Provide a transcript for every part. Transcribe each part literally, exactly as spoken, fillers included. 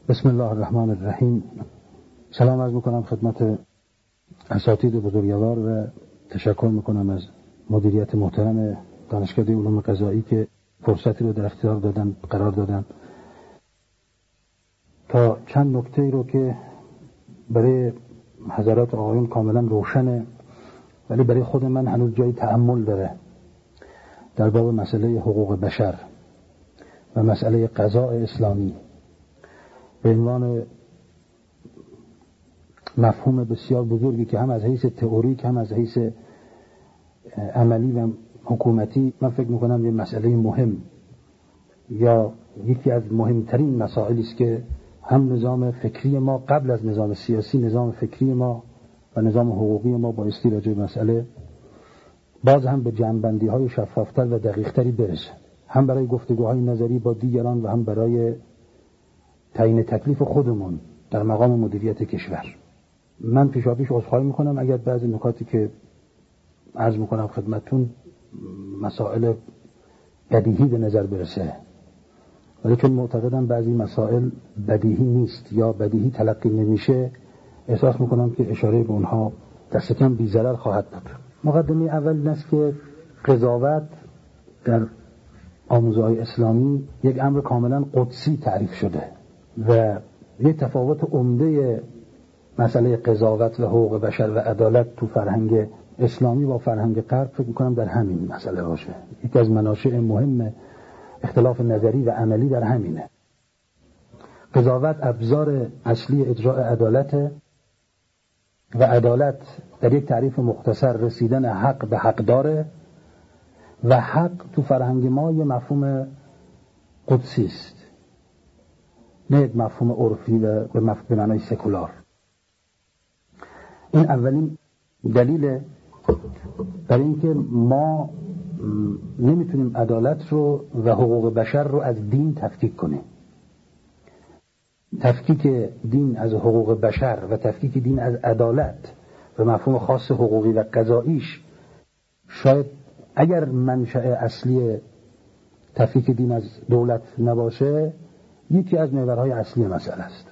بسم الله الرحمن الرحیم. سلام عرض میکنم خدمت اساتید بزرگوار و تشکر میکنم از مدیریت محترم دانشکده علوم قضایی که فرصتی رو در اختیار دادن قرار دادن تا چند نکته رو که برای حضرات آقایون کاملا روشنه ولی برای خود من هنوز جای تأمل داره در باب مسئله حقوق بشر و مسئله قضاء اسلامی به عنوان مفهوم بسیار بزرگی که هم از حیث تئوریک هم از حیث عملی و حکومتی من فکر میکنم یه مسئله مهم یا یکی از مهمترین مسائلی است که هم نظام فکری ما قبل از نظام سیاسی نظام فکری ما و نظام حقوقی ما بایستی راجع به مسئله باز هم به جنبندی های شفافتر و دقیقتری برسه، هم برای گفتگوهای نظری با دیگران و هم برای تعیین تکلیف خودمون در مقام مدیریت کشور. من پیشاپیش عذرخواهی میکنم اگر بعضی نکاتی که عرض میکنم خدمتتون مسائل بدیهی به نظر برسه، ولی چون معتقدم بعضی مسائل بدیهی نیست یا بدیهی تلقی نمیشه احساس میکنم که اشاره به اونها دست کم بی ضرر خواهد بود. مقدمه اول این است که قضاوت در آموزه‌های اسلامی یک امر کاملا قدسی تعریف شده و یک تفاوت عمده مسئله قضاوت و حقوق بشر و عدالت تو فرهنگ اسلامی با فرهنگ غرب فکر می‌کنم در همین مسئله باشه. یکی از مناشئ مهم اختلاف نظری و عملی در همینه. قضاوت ابزار اصلی اجرای عدالت و عدالت در یک تعریف مختصر رسیدن حق به حق داره و حق تو فرهنگ ما یه مفهوم قدسی است، نه یک مفهوم عرفی و به مفهوم به معنای سکولار. این اولین دلیل برای اینکه ما نمیتونیم عدالت رو و حقوق بشر رو از دین تفکیک کنیم. تفکیک دین از حقوق بشر و تفکیک دین از عدالت و مفهوم خاص حقوقی و قضاییش شاید اگر منشأ اصلی تفکیک دین از دولت نباشه یکی از محورهای اصلی مسئله است.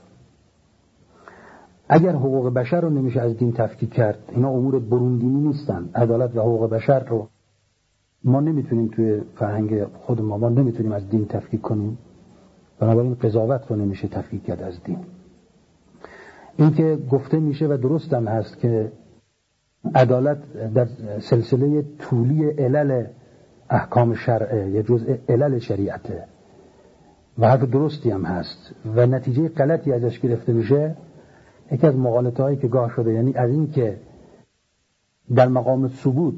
اگر حقوق بشر رو نمیشه از دین تفکیک کرد، اینا امور بروندینی نیستن. عدالت و حقوق بشر رو ما نمیتونیم توی فرهنگ خود ما ما نمیتونیم از دین تفکیک کنیم، بنابراین قضاوت رو نمیشه تفکیک کرد از دین. این که گفته میشه و درست هم هست که عدالت در سلسله طولی علل احکام شرعه یا جزء علل شریعته و حرف درستی هم هست و نتیجه غلطی ازش گرفته میشه. یکی از مغالطه هایی که گاه شده یعنی از این که در مقام ثبوت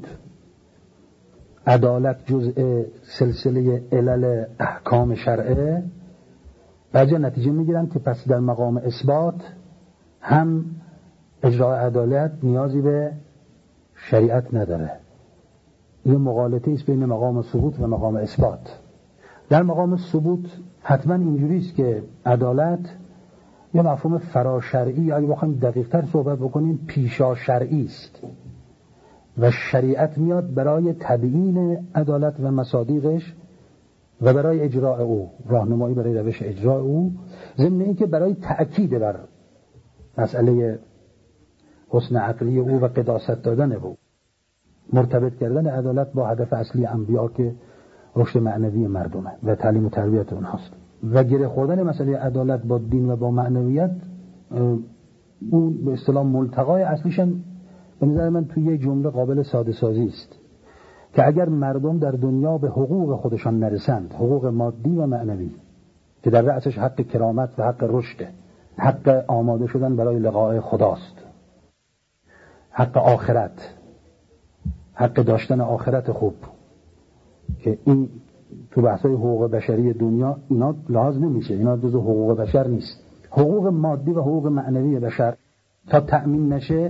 عدالت جزء سلسله علل احکام شرعه، بعضی نتیجه میگیرن که پس در مقام اثبات هم اجرای عدالت نیازی به شریعت نداره. این مغالطه است بین مقام ثبوت و مقام اثبات. در مقام ثبوت حتما اینجوری است که عدالت یه مفهوم فراشرعی یا اگه بخوایم دقیق‌تر صحبت بکنیم پیشا شرعی است و شریعت میاد برای تبیین عدالت و مصادیقش و برای اجراء او، راهنمایی برای روش اجراء او، ضمن اینکه برای تأکید بر مسئله حسن عقلی او و قداست دادن او، مرتبط کردن عدالت با هدف اصلی انبیا که رشد معنوی مردمه و تعلیم و تربیت اونهاست و گره خوردن مسئله عدالت با دین و با معنویت اون به اصطلاح ملتقای اصلیش هم به نظر من توی یک جمله قابل ساده سازی است که اگر مردم در دنیا به حقوق خودشان نرسند، حقوق مادی و معنوی که در رأسش حق کرامت و حق رشد، حق آماده شدن برای لقاء خداست، حق آخرت، حق داشتن آخرت خوب که این تو بحثای حقوق بشری دنیا اینا لحاظ نمیشه، اینا جزو حقوق بشر نیست. حقوق مادی و حقوق معنوی بشر تا تأمین نشه،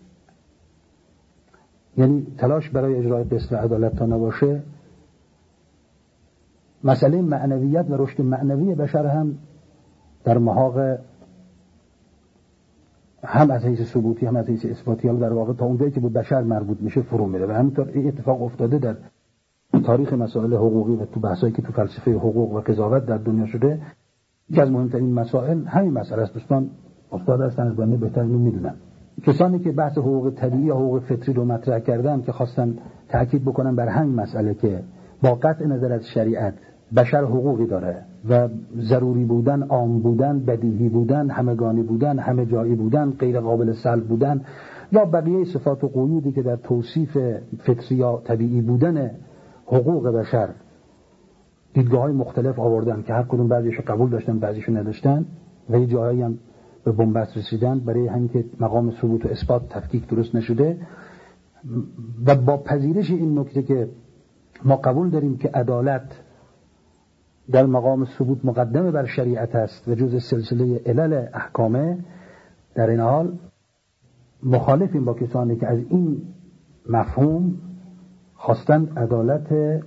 یعنی تلاش برای اجرای قسط و عدالت تا نباشه، مسئله معنویت و رشد معنوی بشر هم در محاق هم از حیث ثبوتی هم از حیث اثباتی هم در واقع تا اونجایی که به بشر مربوط میشه فرو میره و همینطور این اتفاق افتاده در تاریخ مسائل حقوقی و تو بحثایی که تو فلسفه حقوق و قضاوت در دنیا شده. یکی از مهمترین مسائل همین مسئله است. دوستان استاد هستن از بنده بهتر اینو میدونن. کسانی که بحث حقوق طبیعی یا حقوق فطری رو مطرح کردن که خواستن تأکید بکنن بر همین مسئله که با قطع نظر از شریعت بشر حقوقی داره و ضروری بودن، عام بودن، بدیهی بودن، همگانی بودن، همه جایی بودن، غیر قابل سلب بودن یا بقیه صفات و قیودی که در توصیف فطری یا طبیعی بودن حقوق بشر دیدگاه‌های مختلف آوردن که هر کدوم بعضیشو قبول داشتن بعضیشو نداشتن و یه جاهایی هم به بنبست رسیدن برای همین که مقام ثبوت و اثبات تفکیک درست نشده. و با پذیرش این نکته که ما قبول داریم که عدالت در مقام ثبوت مقدمه بر شریعت است و جزء سلسله علل احکامه، در این حال مخالفیم با کسانی که از این مفهوم خواستند عدالت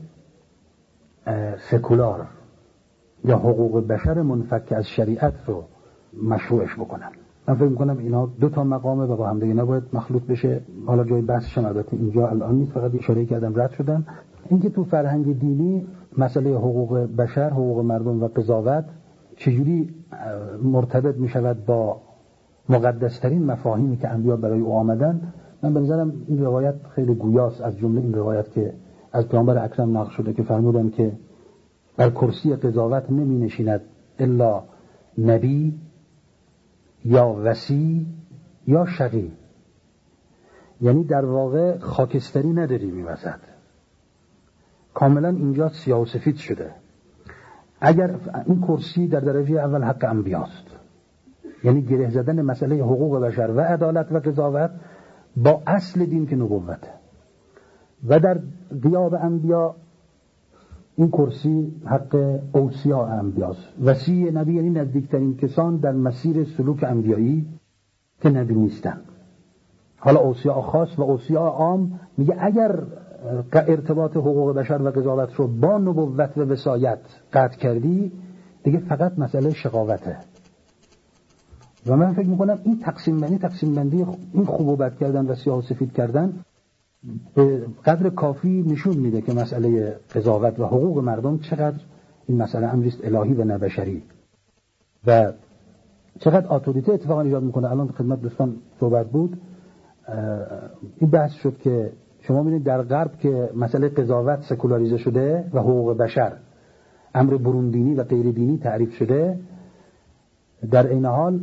سکولار یا حقوق بشر منفک از شریعت رو مشروعش بکنن. من فکر میکنم اینا دو تا مقامه و با هم دیگه نباید مخلوط بشه. حالا جای بحثش البته اینجا الان نیست، فقط اشاره کردم رد شدم. اینکه تو فرهنگ دینی مسئله حقوق بشر، حقوق مردم و قضاوت چجوری مرتبط میشود با مقدسترین مفاهیمی که انبیا برای او آمدن، من به نظرم این روایت خیلی گویاست. از جمله این روایت که از پیامبر اکرم نقل شده که فرمودن که بر کرسی قضاوت نمی نشیند الا نبی یا وصی یا شقی، یعنی در واقع خاکستری نداریم این وسط، کاملا اینجا سیاه و سفید شده. اگر این کرسی در درجه اول حق انبیاست، یعنی گره زدن مسئله حقوق بشر و عدالت و قضاوت با اصل دین که نبوته، و در غیاب انبیا این کرسی حق اوصیا انبیاست. وصی نبی یعنی نزدیکترین کسان در مسیر سلوک انبیایی که نبی نیستن. حالا اوصیا خاص و اوصیا عام میگه اگر ارتباط حقوق بشر و قضاوت رو با نبوت و وصایت قطع کردی دیگه فقط مسئله شقاوته. و من فکر میکنم این تقسیم بندی تقسیم بندی این خوب و بد کردن و سیاه و سفید کردن به قدر کافی نشون میده که مسئله قضاوت و حقوق مردم چقدر این مسئله امریست الهی و نبشری و چقدر اتوریته اتفاقا ایجاد میکنه. الان خدمت دوستان صحبت بود، این بحث شد که شما میبینید در غرب که مسئله قضاوت سکولاریزه شده و حقوق بشر امر برون دینی و غیر دینی تعریف شده، در این حال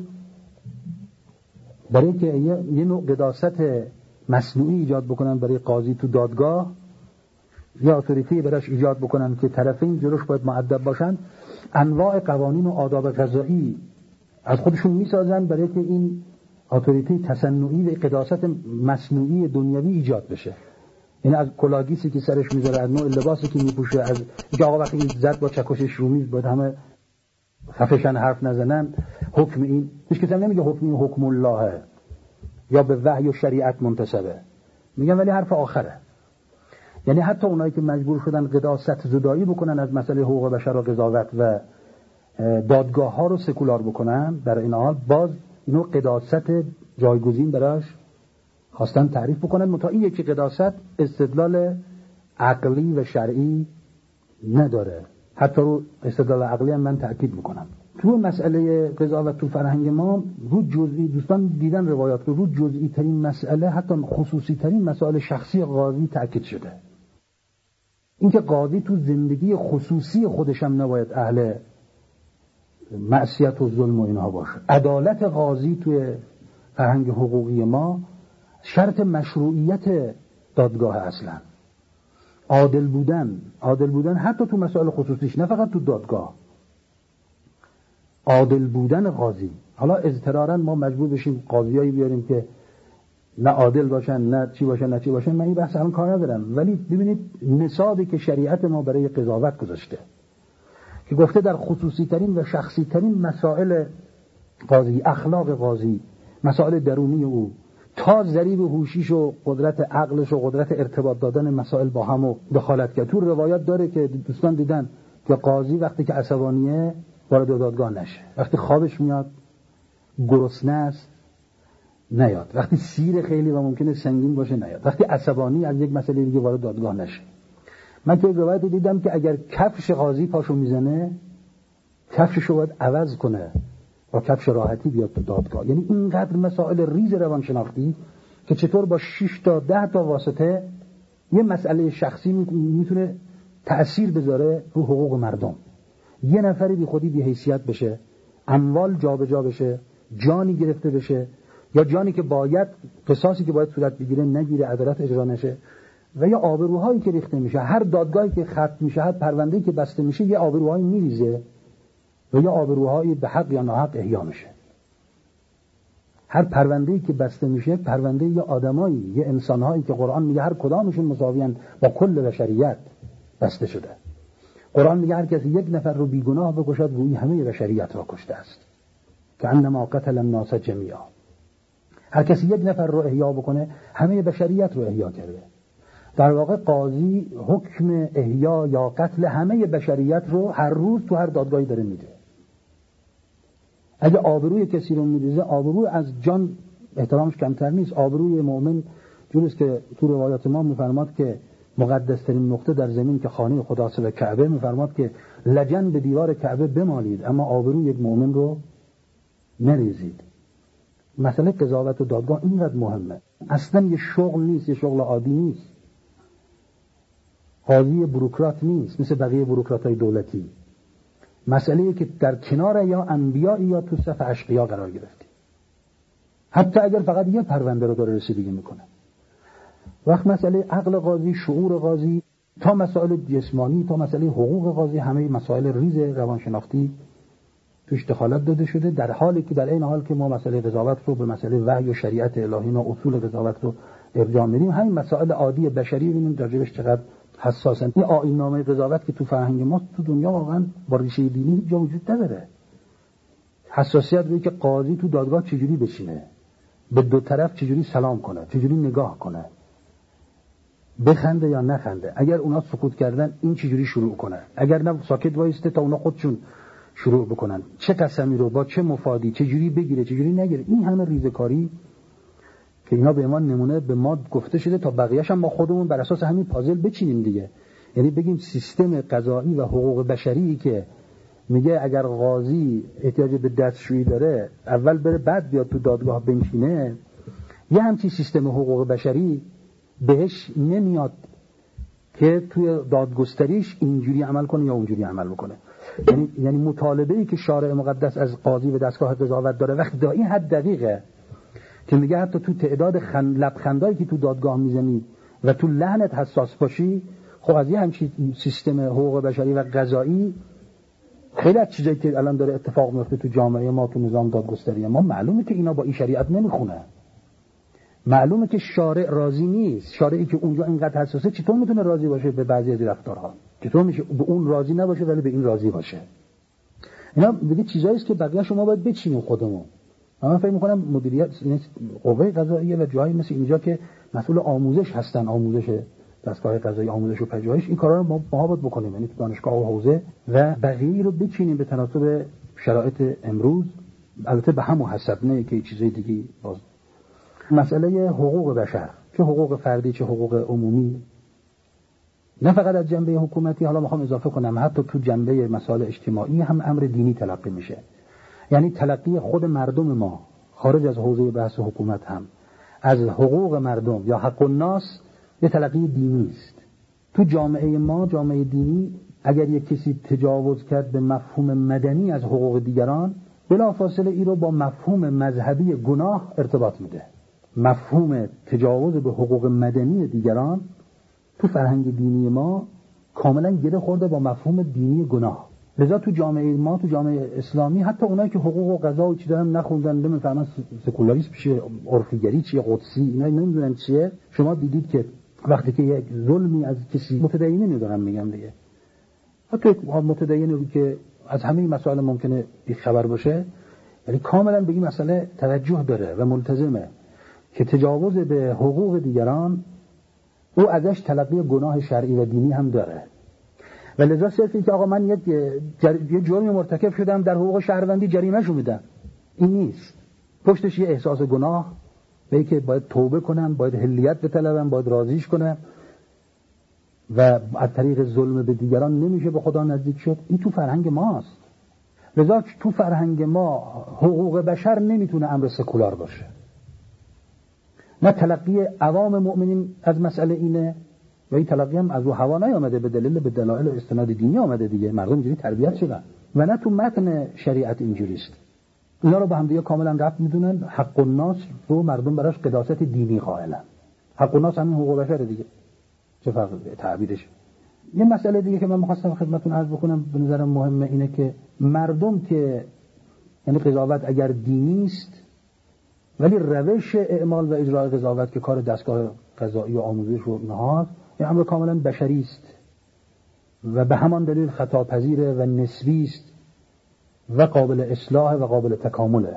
برای اینکه یه نوع قداست مصنوعی ایجاد بکنن برای قاضی تو دادگاه یا اتوریتی براش ایجاد بکنن که طرفین جلوش باید مؤدب باشن، انواع قوانین و آداب قضایی از خودشون میسازن برای که این اتوریتی تصنعی و قداست مصنوعی دنیوی ایجاد بشه. این از کلاگیسی که سرش میذاره، از نوع لباسی که میپوشه، از اینکه آقا وقتی زد با چکش رومی باید همه خفشن حرف نزنن، حکم این هیچ کسی هم نمیگه حکم این حکم الله یا به وحی و شریعت منتسبه، میگن ولی حرف آخره. یعنی حتی اونایی که مجبور شدن قداست زدایی بکنن از مسئله حقوق بشر و قضاوت و دادگاه ها رو سکولار بکنن، در این حال باز اینو قداست جایگزین براش خواستن تعریف بکنن. متا این یکی قداست استدلال عقلی و شرعی نداره، حتی رو استدلال عقلی هم من تأکید میکنم. تو مسئله قضاوت تو فرهنگ ما رو جزئی، دوستان دیدن روایات رو رو جزئی ترین مسئله، حتی خصوصی ترین مسائل شخصی قاضی تأکید شده. اینکه قاضی تو زندگی خصوصی خودش هم نباید اهل معصیت و ظلم و اینها باشه. عدالت قاضی توی فرهنگ حقوقی ما شرط مشروعیت دادگاه اصلا. عادل بودن، عادل بودن حتی تو مسائل خصوصیش، نه فقط تو دادگاه. عادل بودن قاضی. حالا اضطرارا ما مجبور بشیم قاضیایی بیاریم که نه عادل باشن نه چی باشن نه چی باشن، من این بحث الان کار ندارم، ولی ببینید نصابی که شریعت ما برای قضاوت گذاشته که گفته در خصوصی ترین و شخصی ترین مسائل قاضی، اخلاق قاضی، مسائل درونی او، تا ضریب هوشیش و قدرت عقلش و قدرت ارتباط دادن مسائل با هم و دخالت کرد. تو روایات داره که دوستان دیدن که قاضی وقتی که عصبانیه وارد دادگاه نشه، وقتی خوابش میاد گرسنه است نیاد، وقتی سیر خیلی و ممکنه سنگین باشه نیاد، وقتی عصبانی از یک مسئله دیگه وارد دادگاه نشه. من که روایت دیدم که اگر کفش قاضی پاشو میزنه کفششو باید عوض کنه با کفش راحتی بیاد تو دادگاه. یعنی اینقدر مسائل ریز روانشناختی که چطور با شش تا ده تا واسطه یه مسئله شخصی میتونه تأثیر بذاره رو حقوق مردم. یه نفری بی خودی بی حیثیت بشه، اموال جابجا بشه، جانی گرفته بشه، یا جانی که باید قصاصی که باید صورت بگیره نگیره، عدالت اجرا نشه، و یا آبروهایی که ریخته میشه. هر دادگاهی که ختم میشه، هر پرونده‌ای که بسته میشه، یه آبروهایی میریزه و یا آبروهایی به حق یا ناحق احیا میشه. هر پرونده‌ای که بسته میشه پرونده یه آدمایی، یه انسان‌هایی که قرآن میگه هر کدامشون مساویان با کل بشریت بسته شده. قرآن میگه هر کسی یک نفر رو بیگناه بکشد گویی همه بشریت را کشته است، که انما قتل الناس جمیعا. هر کسی یک نفر رو احیا بکنه همه بشریت رو احیا کرده. در واقع قاضی حکم احیا یا قتل همه بشریت رو هر روز تو هر دادگاهی داره میده. اگه آبروی کسی رو میریزه، آبروی از جان احترامش کمتر نیست. آبروی مؤمن جوریست که تو روایات ما میفرماد که مقدسترین نقطه در زمین که خانه خداست و کعبه، میفرماد که لجن به دیوار کعبه بمالید اما آبروی یک مؤمن رو نریزید. مسئله قضاوت و دادگاه اینقدر مهمه. اصلا یه شغل نیست، یه شغل عادی نیست. قاضی بروکرات نیست مثل بقیه بروکرات‌های دولتی. مسئله‌ای که در کنار یا انبیاء یا تو صف اشقیا قرار گرفتی. حتی اگر فقط یه پرونده رو داره رسیدگی میکنه. وقت مسئله عقل قاضی، شعور قاضی، تا مسائل جسمانی، تا مسئله حقوق قاضی، همه مسائل ریز روانشناختی توش دخالت داده شده، در حالی که در این حال که ما مسئله قضاوت رو به مسئله وحی و شریعت الهی و اصول قضاوت رو ارجاع میدیم، همین مسائل عادی بشری ببینیم راجبش چقدر حساسن. این آیین نامه قضاوت که تو فرهنگ ما تو دنیا واقعا با ریشه دینی جا وجود نداره. حساسیت روی که قاضی تو دادگاه چجوری بشینه، به دو طرف چجوری سلام کنه، چجوری نگاه کنه، بخنده یا نخنده، اگر اونا سکوت کردن این چجوری شروع کنه، اگر نه ساکت وایسته تا اونا خودشون شروع بکنن، چه قسمی رو با چه مفادی چجوری بگیره چجوری نگیره. این همه ریزکاری که اینا به ما نمونه به ما گفته شده تا بقیه‌اش هم ما خودمون بر اساس همین پازل بچینیم دیگه. یعنی بگیم سیستم قضایی و حقوق بشری که میگه اگر قاضی احتیاج به دستشویی داره اول بره بعد بیاد تو دادگاه بنشینه، یه همچین سیستم حقوق بشری بهش نمیاد که توی دادگستریش اینجوری عمل کنه یا اونجوری عمل بکنه. یعنی یعنی مطالبه‌ای که شارع مقدس از قاضی و دستگاه قضاوت داره وقتی در این حد دقیقه که میگه حتی تو تعداد خند لبخندایی که تو دادگاه میزنی و تو لحنت حساس باشی، خب از یه همچین سیستم حقوق بشری و قضایی خیلی از چیزایی که الان داره اتفاق میفته تو جامعه ما، تو نظام دادگستری ما، معلومه که اینا با این شریعت نمیخونه. معلومه که شارع راضی نیست. شارعی که اونجا اینقدر حساسه چطور میتونه راضی باشه به بعضی از رفتارها؟ چطور میشه به اون راضی نباشه ولی به این راضی باشه؟ اینا دیگه چیزایی است که بقیه شما باید بچینیم خودمون. من فکر می‌کنم مدیریت قوه قضاییه و جایی مثل اینجا که مسئول آموزش هستن، آموزش دستگاه قضایی، آموزش و پژوهش، این کارا رو ما ما باید بکنیم. یعنی تو دانشگاه و حوزه و بقیه رو بچینیم به تناسب شرایط امروز، البته به هم حسب، نه که چیزای دیگه. باز مسئله حقوق بشر، چه حقوق فردی چه حقوق عمومی، نه فقط از جنبه حکومتی، حالا میخوام اضافه کنم حتی تو جنبه مسائل اجتماعی هم امر دینی تلقی میشه. یعنی تلقی خود مردم ما خارج از حوزه بحث حکومت هم از حقوق مردم یا حق الناس یه تلقی دینی است. تو جامعه ما، جامعه دینی، اگر یک کسی تجاوز کرد به مفهوم مدنی از حقوق دیگران، بلافاصله این رو با مفهوم مذهبی گناه ارتباط میده. مفهوم تجاوز به حقوق مدنی دیگران تو فرهنگ دینی ما کاملا گره خورده با مفهوم دینی گناه. لذا تو جامعه ما، تو جامعه اسلامی، حتی اونایی که حقوق و قضا و چیزا هم نخوندن، نمیفهمن سکولاریسم چیه، عرفیگری چیه، قدسی، اینا نمیدونن چیه، شما دیدید که وقتی که یک ظلمی از کسی متدینی ندارم میگم دیگه، حتی متدینی که از همه مسائل ممکنه بی خبر باشه، یعنی کاملا به این مسئله توجه داره و ملتزمه که تجاوز به حقوق دیگران او ازش تلقی گناه شرعی و دینی هم داره. و لذا صرف این که آقا من یک جر... یه جرمی مرتکب شدم در حقوق شهروندی جریمه‌شو میدم، این نیست. پشتش یه احساس گناه، به که باید توبه کنم، باید حلیت بطلبم، باید راضیش کنم و از طریق ظلم به دیگران نمیشه به خدا نزدیک شد. این تو فرهنگ ماست. لذا تو فرهنگ ما حقوق بشر نمیتونه امر سکولار باشه. نه تلقی عوام مؤمنین از مسئله اینه و این تلقی هم از او هوا نیامده، به دلیل به دلایل استناد دینی آمده دیگه، مردم اینجوری تربیت شدن. و نه تو متن شریعت اینجوریست. اینا رو با هم دیگه کاملا ربط میدونن. حق الناس رو مردم براش قداست دینی قائلن. حق الناس همین حقوق بشر دیگه، چه فرق تعبیرش. یه مسئله دیگه که من می‌خواستم خدمتتون عرض بکنم به نظرم مهمه اینه که مردم که یعنی قضاوت اگر دینی است ولی روش اعمال و اجرای قضاوت که کار دستگاه قضایی و آموزش و اینها این امر کاملا بشری است و به همان دلیل خطاپذیره و نسبی است و قابل اصلاح و قابل تکامله.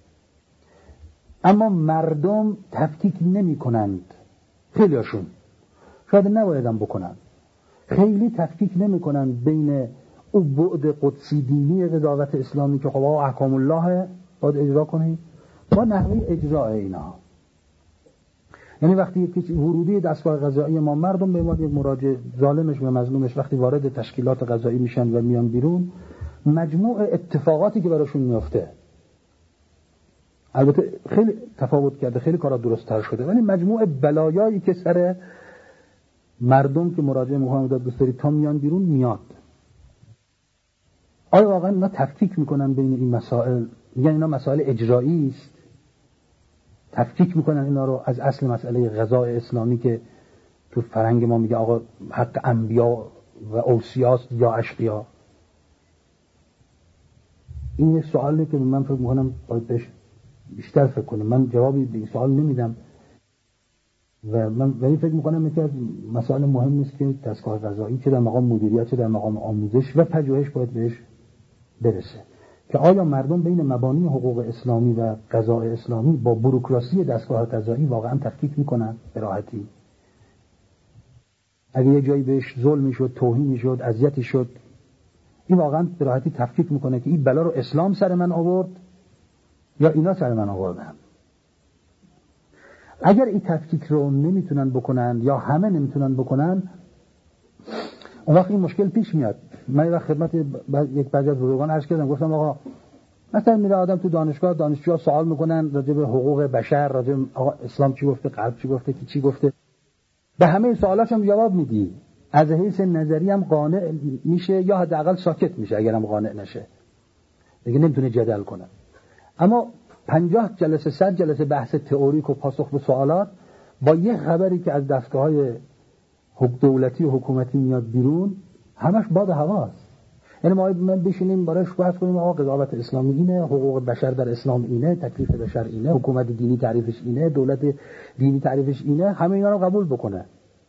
اما مردم تفکیک نمی کنند، خیلی هاشون، شاید نباید هم بکنن، خیلی تفکیک نمی کنند بین او بعد قدسی دینی قضاوت اسلامی که خب احکام الله باید اجرا کنید با نحوه اجرای اینا. یعنی وقتی ورودی دستگاه قضایی ما مردم به عنوان یک مراجع ظالمش و مظلومش وقتی وارد تشکیلات قضایی میشن و میان بیرون، مجموع اتفاقاتی که براشون میفته، البته خیلی تفاوت کرده، خیلی کارا درست‌تر شده، ولی مجموع بلایایی که سر مردم که مراجع مقام دادگستری تا میان بیرون میاد. آیا واقعا اینا تفکیک میکنن بین این مسائل؟ میگن اینا مسائل اجرایی است، تفکیک میکنن اینا رو از اصل مسئله قضای اسلامی که تو فرهنگ ما میگه آقا حق انبیا و اوصیاست یا اشقیا. این یک سوالی که من فکر میکنم باید بهش بیشتر فکر کنیم. من جوابی به این سوال نمیدم و من ولی فکر میکنم یکی از مسائل مهم است که دستگاه قضایی چه در مقام مدیریت چه در مقام آموزش و پژوهش باید بهش برسه که آیا مردم بین مبانی حقوق اسلامی و قضای اسلامی با بوروکراسی دستگاه قضایی واقعا تفکیک میکنن به راحتی؟ اگه یه جایی بهش ظلم میشد، توهین میشد، اذیتی شد، این واقعا به راحتی تفکیک میکنه که این بلا رو اسلام سر من آورد یا اینا سر من آوردن؟ اگر این تفکیک رو نمیتونن بکنن یا همه نمیتونن بکنن، اون وقت این مشکل پیش میاد. من وقت خدمت یک بعضی از بزرگان عرض کردم، گفتم آقا مثلا میره آدم تو دانشگاه، دانشجوها سوال میکنن راجع به حقوق بشر، راجع به آقا اسلام چی گفته، غرب چی گفته، کی چی گفته، به همه سوالاشم هم جواب میدی، از حیث نظری هم قانع میشه یا حداقل ساکت میشه، اگرم قانع نشه دیگه نمیتونه جدل کنه. اما پنجاه جلسه صد جلسه بحث تئوریک و پاسخ به سوالات با یه خبری که از دستگاه‌های دولتی و حکومتی میاد بیرون، همش باد هواست. یعنی ما من بشینیم براش بحث کنیم آقا قضاوت اسلامی اینه، حقوق بشر در اسلام اینه، تکلیف بشر اینه، حکومت دینی تعریفش اینه، دولت دینی تعریفش اینه، همه اینا رو قبول بکنه.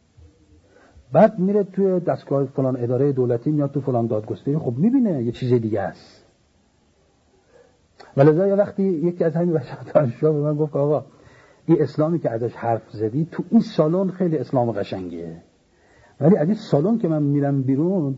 بعد میره توی دستگاه فلان اداره دولتی، میاد تو فلان دادگستری، خب میبینه یه چیز دیگه است. ولذا یه وقتی یکی از همین بچه‌ها دانشجو به من گفت آقا این اسلامی که ازش حرف زدی تو این سالن خیلی اسلام قشنگیه، ولی از این سالن که من میرم بیرون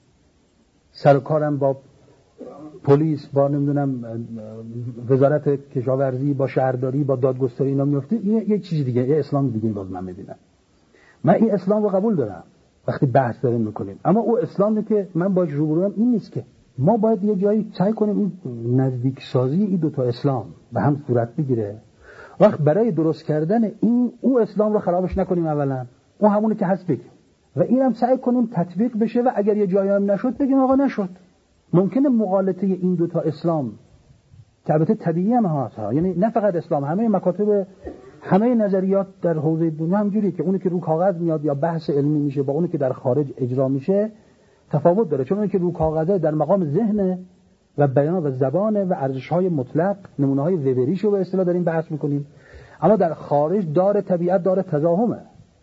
سر کارم با پلیس، با نمیدونم وزارت کشاورزی، با شهرداری، با دادگستری اینا میفته، این یه چیز دیگه، یه اسلام دیگه باز من میبینم. من این اسلام رو قبول دارم وقتی بحث داریم میکنیم، اما او اسلامی که من باش روبروم این نیست که ما باید یه جایی سعی کنیم این نزدیک سازی این دوتا اسلام به هم صورت بگیره. وقت برای درست کردن این او اسلام رو خرابش نکنیم، اولا اون همونه که هست بگیم و اینم سعی کنیم تطبیق بشه و اگر یه جایی هم نشد بگیم آقا نشد. ممکنه مغالطه این دوتا اسلام که البته طبیعی هم هست ها، یعنی نه فقط اسلام، همه مکاتب، همه نظریات در حوزه دنیا همجوریه که اونی که رو کاغذ میاد یا بحث علمی میشه با اونی که در خارج اجرا میشه تفاوت داره. چون اونی که رو کاغذه در مقام ذهن و بیان و زبان و ارزش‌های مطلق، نمونه‌های وبریشو به اصطلاح داریم بحث میکنیم، اما در خارج داره طبیعت، داره تزاحمه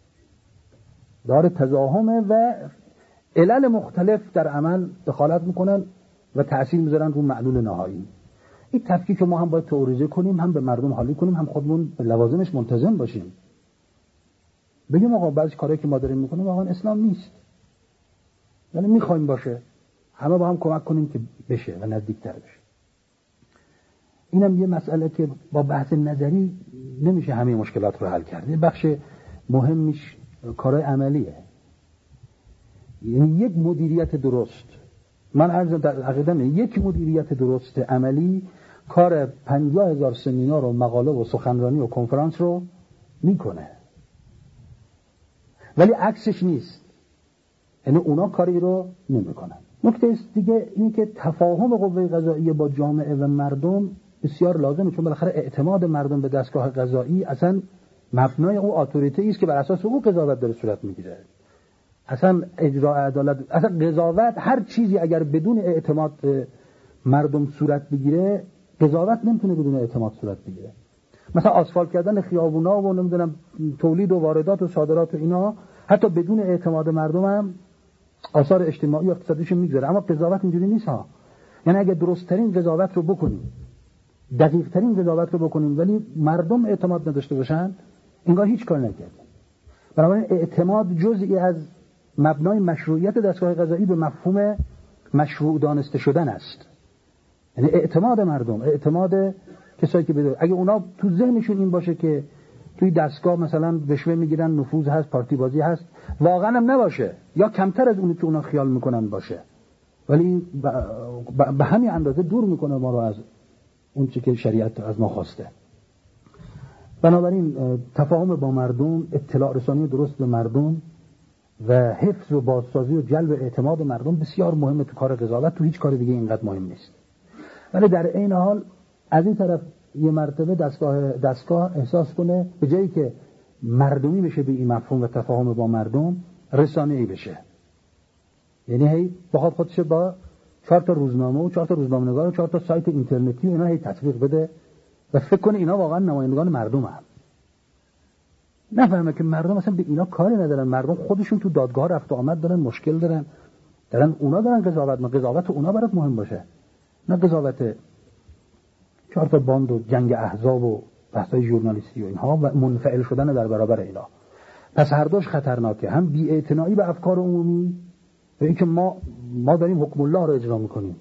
داره تزاحمه و علل مختلف در عمل دخالت میکنن و تأثیر میذارن رو معلول نهایی. این تفکیک ما هم باید تئوریزه کنیم، هم به مردم حالی کنیم، هم خودمون به لوازمش منتظم باشیم. بگیم آقا بعضی کارهایی که ما داریم میکنیم واقعا اسلام نیست، ولی میخوایم باشه، همه با هم کمک کنیم که بشه و نزدیکتر بشه. اینم یه مسئله که با بحث نظری نمیشه همه مشکلات رو حل کرد. یه بخش مهمش کارهای عملیه. یعنی یک مدیریت درست من عرض در عقیدم یک مدیریت درست عملی کار پنجاه هزار سمینار و مقاله و سخنرانی و کنفرانس رو میکنه، ولی عکسش نیست، یعنی اونا کاری رو نمیکنن. نکته دیگه اینه که تفاهم قوه قضاییه با جامعه و مردم بسیار لازمه، چون بالاخره اعتماد مردم به دستگاه قضایی اصلا مبنای او اتوریته است که بر اساس او قضاوت داره صورت میگیره. اصلا اجرا عدالت، اصلا قضاوت، هر چیزی اگر بدون اعتماد مردم صورت بگیره، قضاوت نمیتونه بدون اعتماد صورت بگیره. مثلا آسفالت کردن خیابونا و نمیدونم تولید و واردات و صادرات و اینا، حتی بدون اعتماد مردم هم آثار اجتماعی و اقتصادیش میگذاره. اما قضاوت اینجوری نیست ها. یعنی اگه درست ترین قضاوت رو بکنیم، دقیق ترین قضاوت رو بکنیم، ولی مردم اعتماد نداشته باشن، انگار هیچ کار نکردیم. بنابراین اعتماد جزئی از مبنای مشروعیت دستگاه قضایی به مفهوم مشروع دانسته شدن است. یعنی اعتماد مردم، اعتماد کسایی که بدون، اگه اونا تو ذهنشون این باشه که توی دستگاه مثلا رشوه میگیرن، نفوذ هست، پارتی بازی هست، واقعا هم نباشه یا کمتر از اونی که اونا خیال میکنن باشه، ولی به همین اندازه دور میکنه ما رو از اون چیزی که شریعت از ما خواسته. بنابراین تفاهم با مردم، اطلاع رسانی درست به مردم و حفظ و بازسازی و جلب اعتماد مردم بسیار مهمه تو کار قضاوت. تو هیچ کار دیگه اینقدر مهم نیست. ولی در این حال از این طرف یه مرتبه دستگاه دستگاه احساس کنه به جایی که مردمی بشه به این مفهوم و تفاهم با مردم، رسانه‌ای بشه. یعنی هی بخواد خودش با چهار تا روزنامه و چهار تا روزنامه‌نگار و چهار تا سایت اینترنتی و اینا هی تطبیق بده و فکر کنه اینا واقعا نمایندگان مردم هم. نفهمه که مردم اصلا به اینا کاری ندارن. مردم خودشون تو دادگاه رفت و آمد دارن، مشکل دارن، دارن اونا دارن قضاوت، ما قضاوت اونا برات مهم باشه، نه قضاوت چهار تا باند و جنگ احزاب و بحث‌های ژورنالیستی و اینها و منفعل شدن در برابر اینا. پس هر دوش خطرناکه، هم بی‌اعتنایی به افکار عمومی و اینکه ما ما داریم حکم الله رو اجرا می‌کنیم،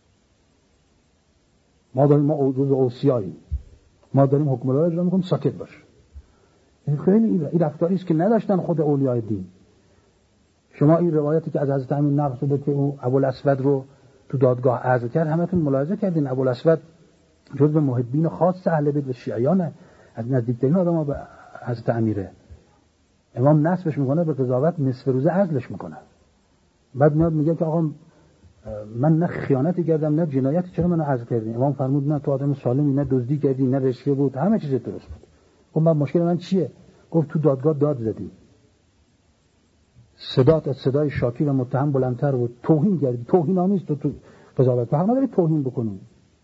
ما داریم ما جزء اوصیاییم، ما داریم حکم الله رو اجرا می‌کنیم، ساکت باش. این خیلی این رفتاری است که نداشتن خود اولیای دین. شما این روایتی که از حضرت امین نقل شده که او ابوالاسود رو تو دادگاه عزل کرد، همتون ملاحظه کردین ابوالاسود جزء محبین خاص اهل بیت و شیعیانه، از نزدیکترین آدم‌ها به حضرت امیره. امام نصبش میکنه به قضاوت، نصف روزه عزلش میکنه. بعد میاد میگه که آقا من نه خیانتی کردم نه جنایتی، چرا منو عزل کردین؟ امام فرمود نه تو آدم سالمی، نه دزدی کردی، نه رشوه بود، همه چیز درست بود. گفت من مشکل من چیه؟ گفت تو دادگاه داد زدی، صدات از صدای شاکی و متهم بلندتر بود، توهین کردی، توهین آمیز تو تو قضاوت. حق نداری توهین بکنی،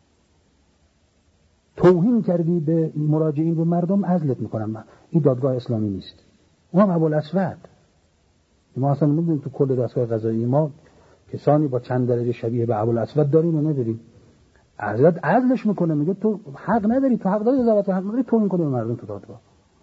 توهین کردی به مراجعین و مردم، عزلت میکنم من. این دادگاه اسلامی نیست. اونم ابوالاسود. ما اصلا نمیدونیم تو کل دستگاه قضایی ما کسانی با چند درجه شبیه به ابوالاسود داریم و نداریم. عزلت عزلش میکنه، میگه تو حق نداری، تو حق داری قضاوت، حق نداری توهین کنی به مردم تو دادگاه.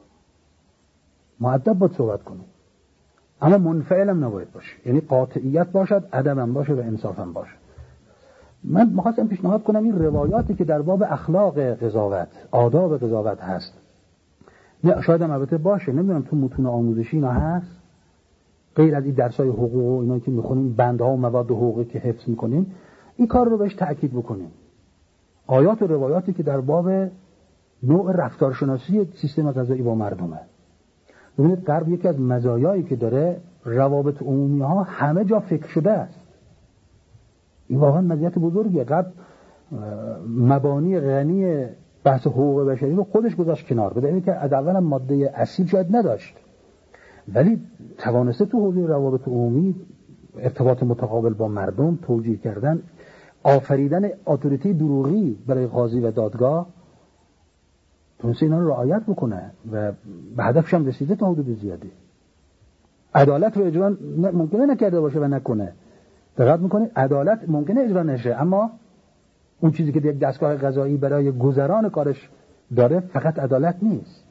مؤدب باید صحبت کنی، اما منفعلم نباید باشه، یعنی قاطعیت باشد، ادبم باشه و انصافم باشه. من می‌خواستم پیشنهاد کنم این روایاتی که در باب اخلاق قضاوت، آداب قضاوت هست، نه شاید هم البته باشه، نمیدونم تو متون آموزشی اینا هست، غیر از این درسای حقوق و اینا که می‌خونیم، بندها و مواد حقوقی که حفظ می‌کنیم، این کار رو بهش تأکید بکنیم. آیات و روایاتی که در باب نوع رفتارشناسی سیستم قضایی با مردمه. ببینید غرب یکی از مزایایی که داره، روابط عمومی ها همه جا فکر شده است. این واقعا مزیت بزرگیه. غرب مبانی غنی بحث حقوق بشری رو خودش گذاشت کنار، به دلیلی که از اول ماده اصیل شاید نداشت، ولی توانسته تو حوزه روابط عمومی ارتباط متقابل با مردم، توجیه کردن، آفریدن اتوریته دروغی برای قاضی و دادگاه، تونسته اینا رو رعایت بکنه و به هدفش هم رسیده تا حدود زیادی. عدالت رو اجرا ممکنه نکرده باشه و نکنه، دقت میکنه عدالت ممکنه اجرا نشه، اما اون چیزی که یک دستگاه قضایی برای گذران کارش داره فقط عدالت نیست،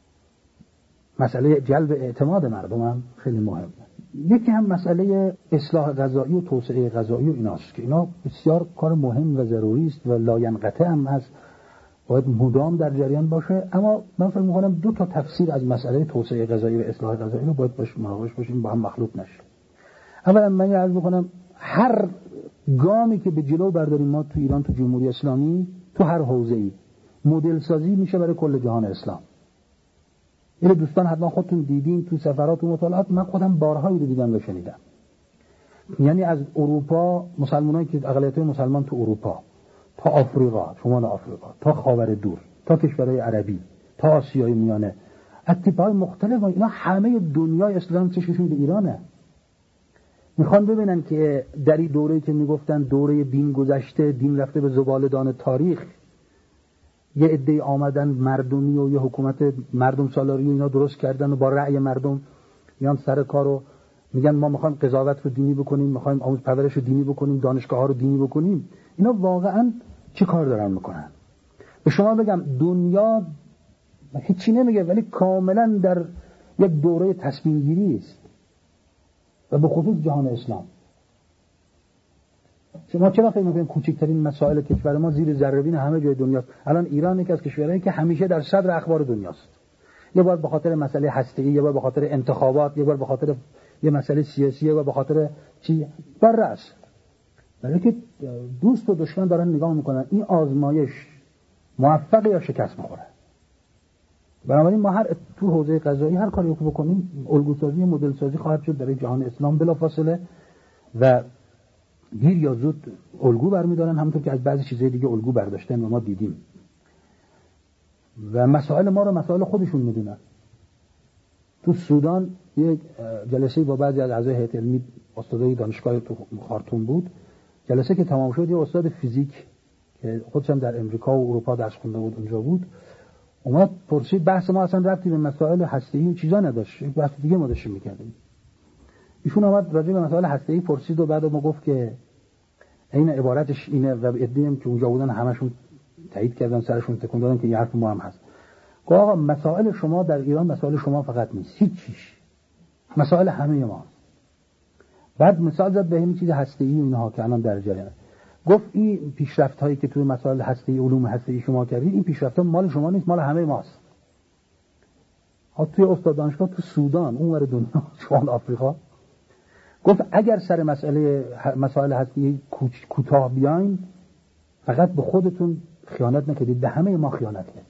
مسئله جلب اعتماد مردم هم خیلی مهمه. یکی هم مسئله اصلاح قضایی و توسعه قضایی و ایناست که اینا بسیار کار مهم و ضروری است و لاینقطع هم هست، باید مدام در جریان باشه. اما من فکر می‌کنم دو تا تفسیر از مسئله توسعه قضایی و اصلاح قضایی رو باید باش مراقب باشیم، با هم مخلوط نشه. اولا من عرض می‌کنم هر گامی که به جلو برداریم ما تو ایران، تو جمهوری اسلامی، تو هر حوزه‌ای مدل سازی میشه برای کل جهان اسلام. اینو دوستان حتما خودتون دیدین تو سفرات و مطالعات، من خودم بارهایی رو دیدم و شنیدم. یعنی از اروپا، مسلمانایی که اقلیت مسلمان تو اروپا، تا آفریقا، شمال آفریقا، تا خاور دور، تا کشورهای عربی، تا آسیای میانه، از تیپ‌های مختلف، اینا همه دنیای اسلام چشمشون به ایرانه. میخوان ببینن که در این دوره‌ای که میگفتن دوره دین گذشته، دین رفته به زباله‌دان تاریخ، یه عده آمدن مردمی و یه حکومت مردم سالاری و اینا درست کردن و با رأی مردم میان سر کارو میگن ما میخوایم قضاوت رو دینی بکنیم، میخوایم آموزش پرورش رو دینی بکنیم، دانشگاه ها رو دینی بکنیم. اینا واقعا چه کار دارن میکنن؟ به شما بگم دنیا هیچی نمیگه، ولی کاملا در یک دوره تصمیم گیری است و به خصوص جهان اسلام. شما چرا فکر میکنید کوچکترین مسائل کشور ما زیر ذره‌بین همه جای دنیاست؟ الان ایران یکی از کشورهایی که همیشه در صدر اخبار دنیاست. یه بار به خاطر مسئله هسته‌ای، یه بار به خاطر انتخابات، یه بار به خاطر یه مسئله سیاسی، یه بار به خاطر چی بر رأس. برای که دوست و دشمن دارن نگاه میکنن این آزمایش موفق یا شکست میخوره. بنابراین ما هر تو حوزه قضایی هر کاری که بکنیم الگوسازی، مدل سازی خواهد شد در جهان اسلام بلافاصله و دیر یا زود الگو برمیدارن، همونطور که از بعضی چیزای دیگه الگو برداشتن و ما دیدیم. و مسائل ما رو مسائل خودشون میدونن. تو سودان یک جلسه با بعضی از اعضای هیئت علمی استادای دانشگاه تو خارتوم بود. جلسه که تمام شد یه استاد فیزیک که خودش هم در امریکا و اروپا درس خونده بود اونجا بود، اومد پرسید، بحث ما اصلا ربطی به مسائل هسته‌ای و چیزا نداشت، یک بحث دیگه ما داشتیم می‌کردیم. ایشون اومد راجع به مسائل هسته‌ای پرسید و بعد ما گفت که این عبارتش اینه و ادعیم که اونجا بودن همشون تایید کردن، سرشون تکون دادن که این حرف ما هم هست. گفت آقا مسائل شما در ایران مسائل شما فقط نیست، هیچ چیز، مسائل همه ما. بعد مثال زد به همین چیز هسته‌ای و اینها که الان در جریانه. گفت این پیشرفت‌هایی که توی مسائل هسته‌ای، علوم هسته‌ای شما کردید، این پیشرفت‌ها مال شما نیست، مال همه ماست. ها توی استاد دانشگاه تو سودان، اونور دنیا، شمال آفریقا، گفت اگر سر مسئله مسائل هسته‌ای کوتاه بیاین، فقط به خودتون خیانت نکردید، به همه ما خیانت کردید.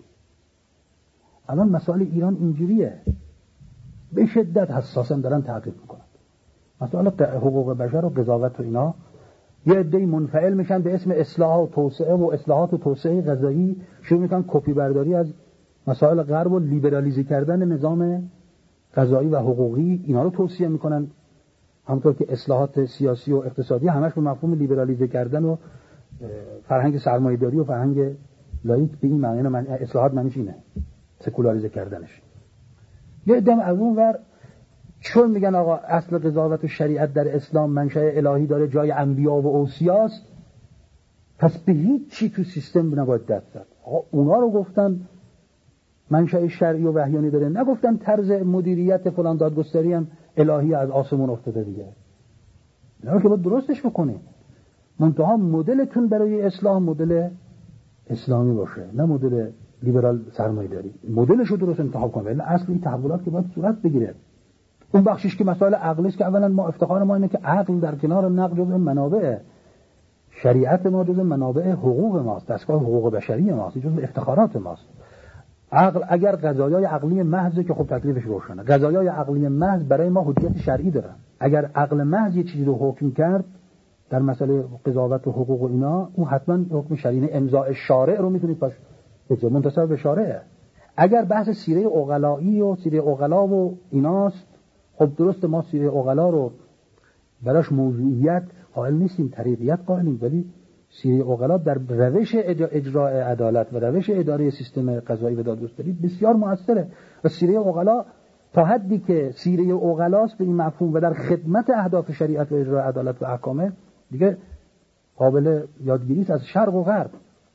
الان مسائل ایران اینجوریه، به شدت حساسن، دارن تعقیب میکنن. مسائل حقوق بشر و قضاوت و اینا، یه عده‌ای منفعل میشن به اسم اصلاح و توسعه و اصلاحات و توسعه قضایی، شروع میکنن کپی برداری از مسائل غرب و لیبرالیزه کردن نظام قضایی و حقوقی، اینا رو توصیه میکنن. همونطور که اصلاحات سیاسی و اقتصادی همش به مفهوم لیبرالیزه کردن و فرهنگ سرمایه‌داری و فرهنگ لایک به این معنی، من اصلاحات معنیش اینه، سکولاریزه کردنش. یه عده از اون ور چون میگن آقا اصل قضاوت و شریعت در اسلام منشأ الهی داره، جای انبیا و اوصیاست، پس به هیچ چی تو سیستم نباید دست زد. آقا اونا رو گفتن منشأ شرعی و وحیانی داره، نگفتن طرز مدیریت فلان دادگستری هم الهی از آسمون افتاده دیگه. اینا که باید درستش بکنیم. منتها مدلتون برای اصلاح مدل اسلامی باشه، نه مدل لیبرال سرمایه‌داری. مدلش رو درست انتخاب کنید، ولی اصل این تحولات که باید صورت بگیره. اون بخشش که مسائل عقلی است که اولا ما افتخار ما اینه که عقل در کنار نقل جزء منابع شریعت ما، جزء منابع حقوق ماست، دستگاه حقوق بشری ماست، جزء افتخارات ماست. عقل اگر قضایای عقلی محض که خب تکلیفش روشنه، قضایای عقلی محض برای ما حجیت شرعی داره. اگر عقل محض یه چیزی رو حکم کرد در مسئله قضاوت و حقوق و اینا، اون حتما حکم شرعی، امضاء شارع رو میتونید پاش بگذارید، منتصب به شارعه. اگر بحث سیره عقلایی و سیره عقلا و ایناست، خب درست ما سیره عقلا رو براش موضوعیت قائل نیستیم، طریقیت قائلیم، ولی سیره عقلا در روش اجرای عدالت و روش اداره سیستم قضایی و دادگستری بسیار مؤثره. و سیره عقلا تا حدی که سیره عقلاست به این مفهوم و در خدمت اهداف شریعت و اجرای عدالت و احکامه، دیگه قابل یادگیری است از شرق و غرب.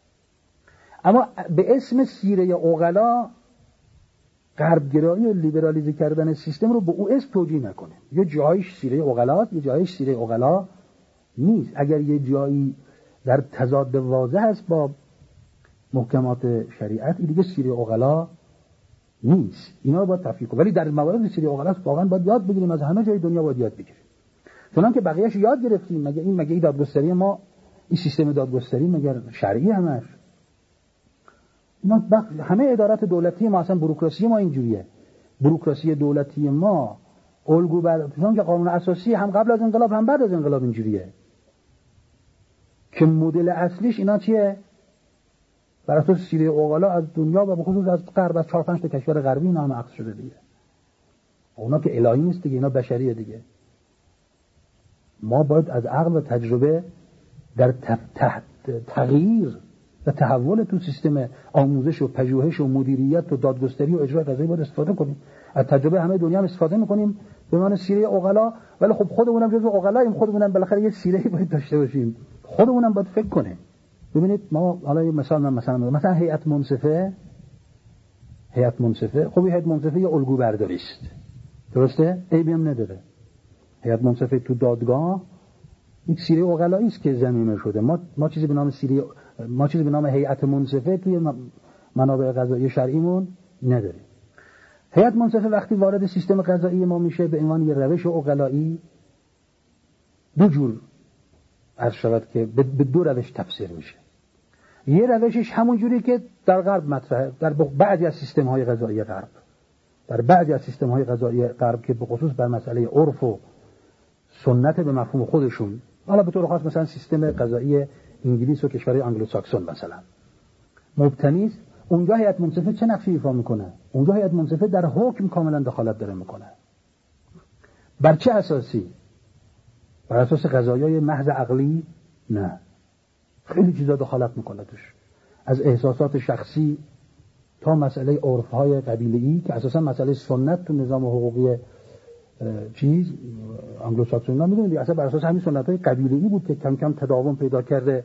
اما به اسم سیره عقلا غربگرایی و لیبرالیزه کردن سیستم رو به او اسم توجیه نکنه. یه جایش سیره عقلاست، یه جایش سیره عقلا نیست. اگر یه جایی در تضاد واضح است با محکمات شریعت، این دیگه سیره عقلا نیست. اینا رو باید تفکیک کنیم. ولی در موارد سیره عقلا واقعا باید یاد بگیریم، از همه جای دنیا باید یاد بگیریم. چون که بقیه‌اش یاد گرفتیم. مگه این مگه این دادگستری ما، این سیستم دادگستری مگر شرعی همش؟ اینا همه ادارات دولتی ما، اصلا بوروکراسی ما اینجوریه. بوروکراسی دولتی ما الگو بر چون که قانون اساسی هم قبل از انقلاب هم بعد از انقلاب اینجوریه که مدل اصلیش اینا چیه؟ بر اساس سیره اوغلا از دنیا و به خصوص از غرب، از چهار پنج تا کشور غربی اینا هم اخذ شده دیگه. اونا که الهی نیست دیگه، اینا بشریه دیگه. ما باید از عقل و تجربه در تحت تغییر و تحول تو سیستم آموزش و پژوهش و مدیریت و دادگستری و اجرای قضایی باید استفاده کنیم. از تجربه همه دنیا هم استفاده میکنیم به معنی سیره اوغلا، ولی خب خودمونم جزو اوغلاییم، خودمونم بالاخره یه سیره‌ای باید داشته باشیم، خودمونم باید فکر کنیم. ببینید ما حالا یه مثال من مثلا مثلا هیئت منصفه، هیئت منصفه خب هیئت منصفه یه الگو برداری است، درسته؟ عیبی هم نداره. هیئت منصفه تو دادگاه این سیره اوغلایی است که ضمیمه شده. ما ما چیزی به نام سیره، ما چیزی به نام هیئت منصفه توی منابع قضایی شرعیمون نداریم. هیئت منصفه وقتی وارد سیستم قضایی ما میشه به عنوان یه روش اوغلایی، دو جور عرض شود که به دو روش تفسیر میشه. یه روشش همون جوری که در غرب مطرحه، در بعضی از سیستم های قضایی غرب، در بعضی از سیستم های قضایی غرب که به خصوص بر مسئله عرف و سنت به مفهوم خودشون، حالا به طور خاص مثلا سیستم قضایی انگلیس و کشورهای آنگلوساکسون مثلا مبتنی است، اونجا هیئت منصفه چه نقشی ایفا میکنه؟ اونجا هیئت منصفه در حکم کاملا دخالت داره میکنه. بر چه اساسی؟ بر اساس قضایای محض عقلی؟ نه، خیلی چیزا دخالت میکنه توش، از احساسات شخصی تا مسئله عرفهای قبیله‌ای که اساسا مسئله سنت تو نظام حقوقی چیز آنگلوساکسون ها میدونید اصلا بر اساس همین سنت‌های قبیله‌ای بود که کم کم تداوم پیدا کرده.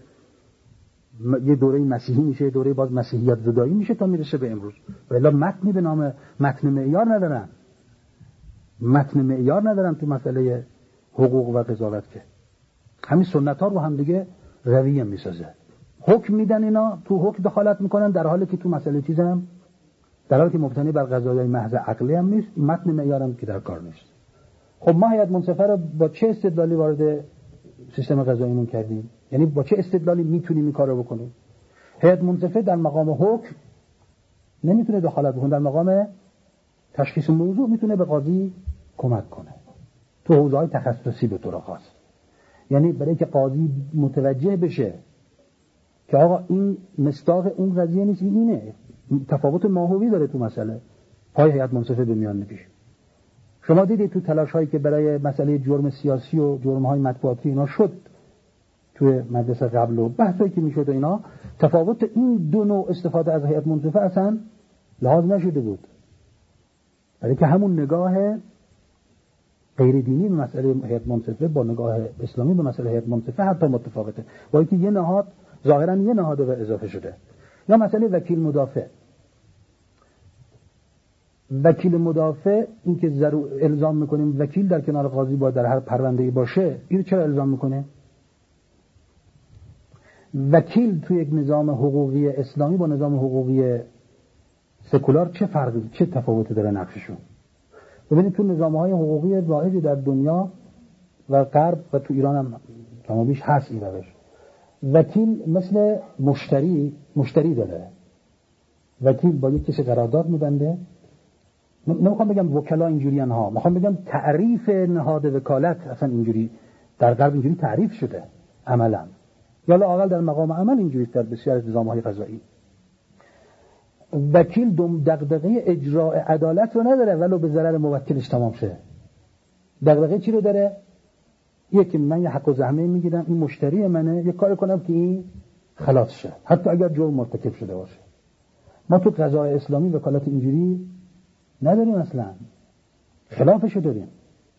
یه دوره مسیحی میشه، یه دوره باز مسیحیت زدایی میشه تا میرسه به امروز. ولی متنی به نام متن معیار ندارن، متن معیار ندارن تو مسئله حقوق و قضاوت، که همین سنت ها رو هم دیگه رویه میسازه. حکم میدن، اینا تو حکم دخالت میکنن، در حالی که تو مسئله چیز هم در حالی که مبتنی بر قضایای محض عقلی هم نیست، متن معیار هم که در کار نیست. خب ما هیئت منصفه رو با چه استدلالی وارد سیستم قضاییمون کردیم؟ یعنی با چه استدلالی میتونیم این کارو بکنیم؟ هیئت منصفه در مقام حکم نمیتونه دخالت بکنه، در مقام تشخیص موضوع میتونه به قاضی کمک کنه تو حوزه‌های تخصصی به طور خاص. یعنی برای که قاضی متوجه بشه که آقا این مصداق اون قضیه نیست، اینه تفاوت ماهوی داره تو مسئله، پای هیئت منصفه به میان میکشه. شما دیدید تو تلاش هایی که برای مسئله جرم سیاسی و جرم های مطبوعاتی اینا شد توی مجلس قبل و بحثایی که میشد اینا، تفاوت این دو نوع استفاده از هیئت منصفه اصلا لحاظ نشده بود، برای که همون نگاه غیر دینی به مسئله هیئت منصفه با نگاه اسلامی به مسئله هیئت منصفه حتی متفاوته، با اینکه یه نهاد ظاهرا یه نهاد به اضافه شده. یا مسئله وکیل مدافع. وکیل مدافع این که ضرور الزام میکنیم وکیل در کنار قاضی باید در هر پرونده‌ای باشه، اینو چرا الزام میکنه؟ وکیل توی یک نظام حقوقی اسلامی با نظام حقوقی سکولار چه فرقی، چه تفاوتی داره نقششون؟ ببینید تو نظام‌های حقوقی رایج در دنیا و غرب و تو ایران هم کم و بیش هست این روش، وکیل مثل مشتری مشتری داره. وکیل با یک کسی قرارداد می‌بنده. نمیخوام بگم وکلا اینجوریان ها، میخوام بگم تعریف نهاد وکالت اصلا اینجوری در غرب اینجوری تعریف شده عملا، یا لااقل در مقام عمل اینجوری در بسیار از نظام‌های قضایی. وکیل دغدغه اجراء عدالت رو نداره ولو به ضرر موکلش تمام شه. دغدغه چی رو داره؟ یکی من یه حق و زحمه میگیرم، این مشتری منه، یه کاری کنم که این خلاص شه حتی اگر جرم مرتکب شده باشه. ما تو قضای اسلامی وکالت اینجوری نداریم، اصلا خلافشو داریم.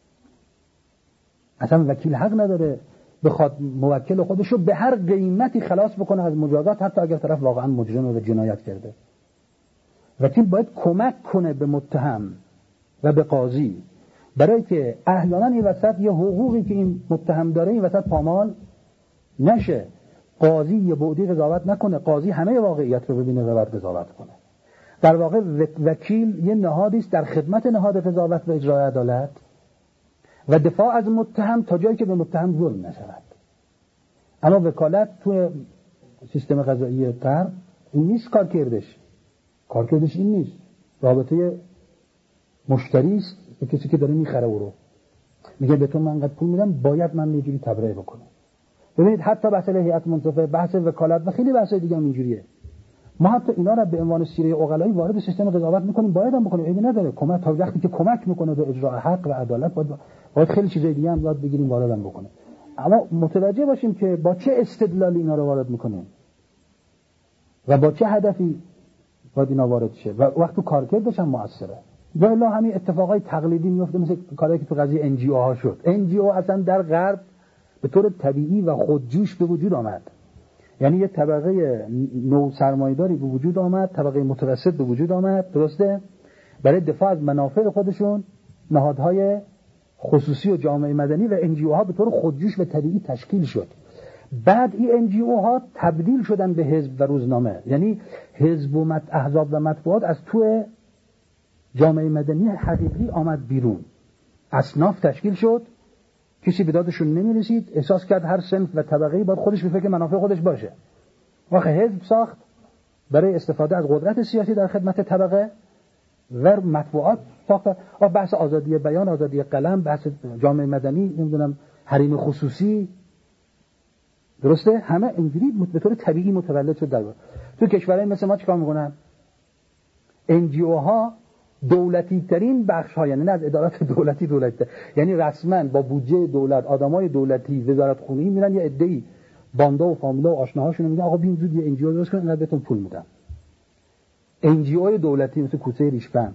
اصلا وکیل حق نداره بخواد موکل خودشو به هر قیمتی خلاص بکنه از مجازات، حتی اگر طرف واقعا مجرم و جنایت کرده. وکیل باید کمک کنه به متهم و به قاضی، برای که احیانا این وسط یه حقوقی که این متهم داره این وسط پامال نشه، قاضی یه بعدی قضاوت نکنه، قاضی همه واقعیت رو ببینه و بعد قضاوت کنه. در واقع وکیل یه نهادی است در خدمت نهاد قضاوت و اجرای عدالت، و دفاع از متهم تا جایی که به متهم ظلم نشود. اما وکالت تو سیستم قضایی غرب این نیست کارکردش. کارکردش این نیست. رابطه مشتری است به کسی که داره میخره او رو. میگه به تو من انقدر پول میدم، باید من یه جوری تبرئه بکنم. ببینید حتی بحث هیئت منصفه، بحث وکالت و خیلی بحث دیگه هم اینجوریه. ما حتی اینا رو به عنوان سیره عقلایی وارد سیستم قضاوت میکنیم، باید هم بکنیم، عیبی نداره. کمک تا وقتی که کمک میکنه به اجرای حق و عدالت، باید, باید خیلی چیزای دیگه هم یاد بگیریم وارد هم بکنیم. اما متوجه باشیم که با چه استدلالی اینا رو وارد میکنیم و با چه هدفی باید اینا وارد شه و وقت تو کارکردش هم موثره. والا همین اتفاقای تقلیدی میفته، مثل کاری که تو قضیه ان جی او ها شد. ان جی او اصلا در غرب به طور طبیعی و خودجوش به وجود آمد. یعنی یه طبقه نو سرمایه‌داری به وجود آمد، طبقه متوسط به وجود آمد، درسته؟ برای دفاع از منافع خودشون نهادهای خصوصی و جامعه مدنی و ان جی او ها به طور خودجوش و طبیعی تشکیل شد. بعد این ان جی او ها تبدیل شدن به حزب و روزنامه. یعنی حزب و مت... احزاب و مطبوعات از تو جامعه مدنی حقیقی آمد بیرون. اصناف تشکیل شد، کسی به دادشون نمیرسید، احساس کرد هر صنف و طبقه‌ای باید خودش به فکر منافع خودش باشه. واقع حزب ساخت برای استفاده از قدرت سیاسی در خدمت طبقه و مطبوعات ساخت. بحث آزادی بیان، آزادی قلم، بحث جامعه مدنی، نمیدونم حریم خصوصی، درسته؟ همه اینجوری به طور طبیعی متولد شد در تو کشورهای مثل ما. چیکار میکنن؟ ان جی او ها دولتی ترین بخش ها، یعنی نه از ادارات دولتی دولتی، یعنی رسما با بودجه دولت آدمای دولتی وزارت خونه‌ای میرن یه عده‌ای باندا و فامیلا و آشناهاشون میگن آقا بیاین زود یه ان جی او درست کنین، اینا بهتون پول میدم. ان جی او دولتی مثل کوسه ریشفند.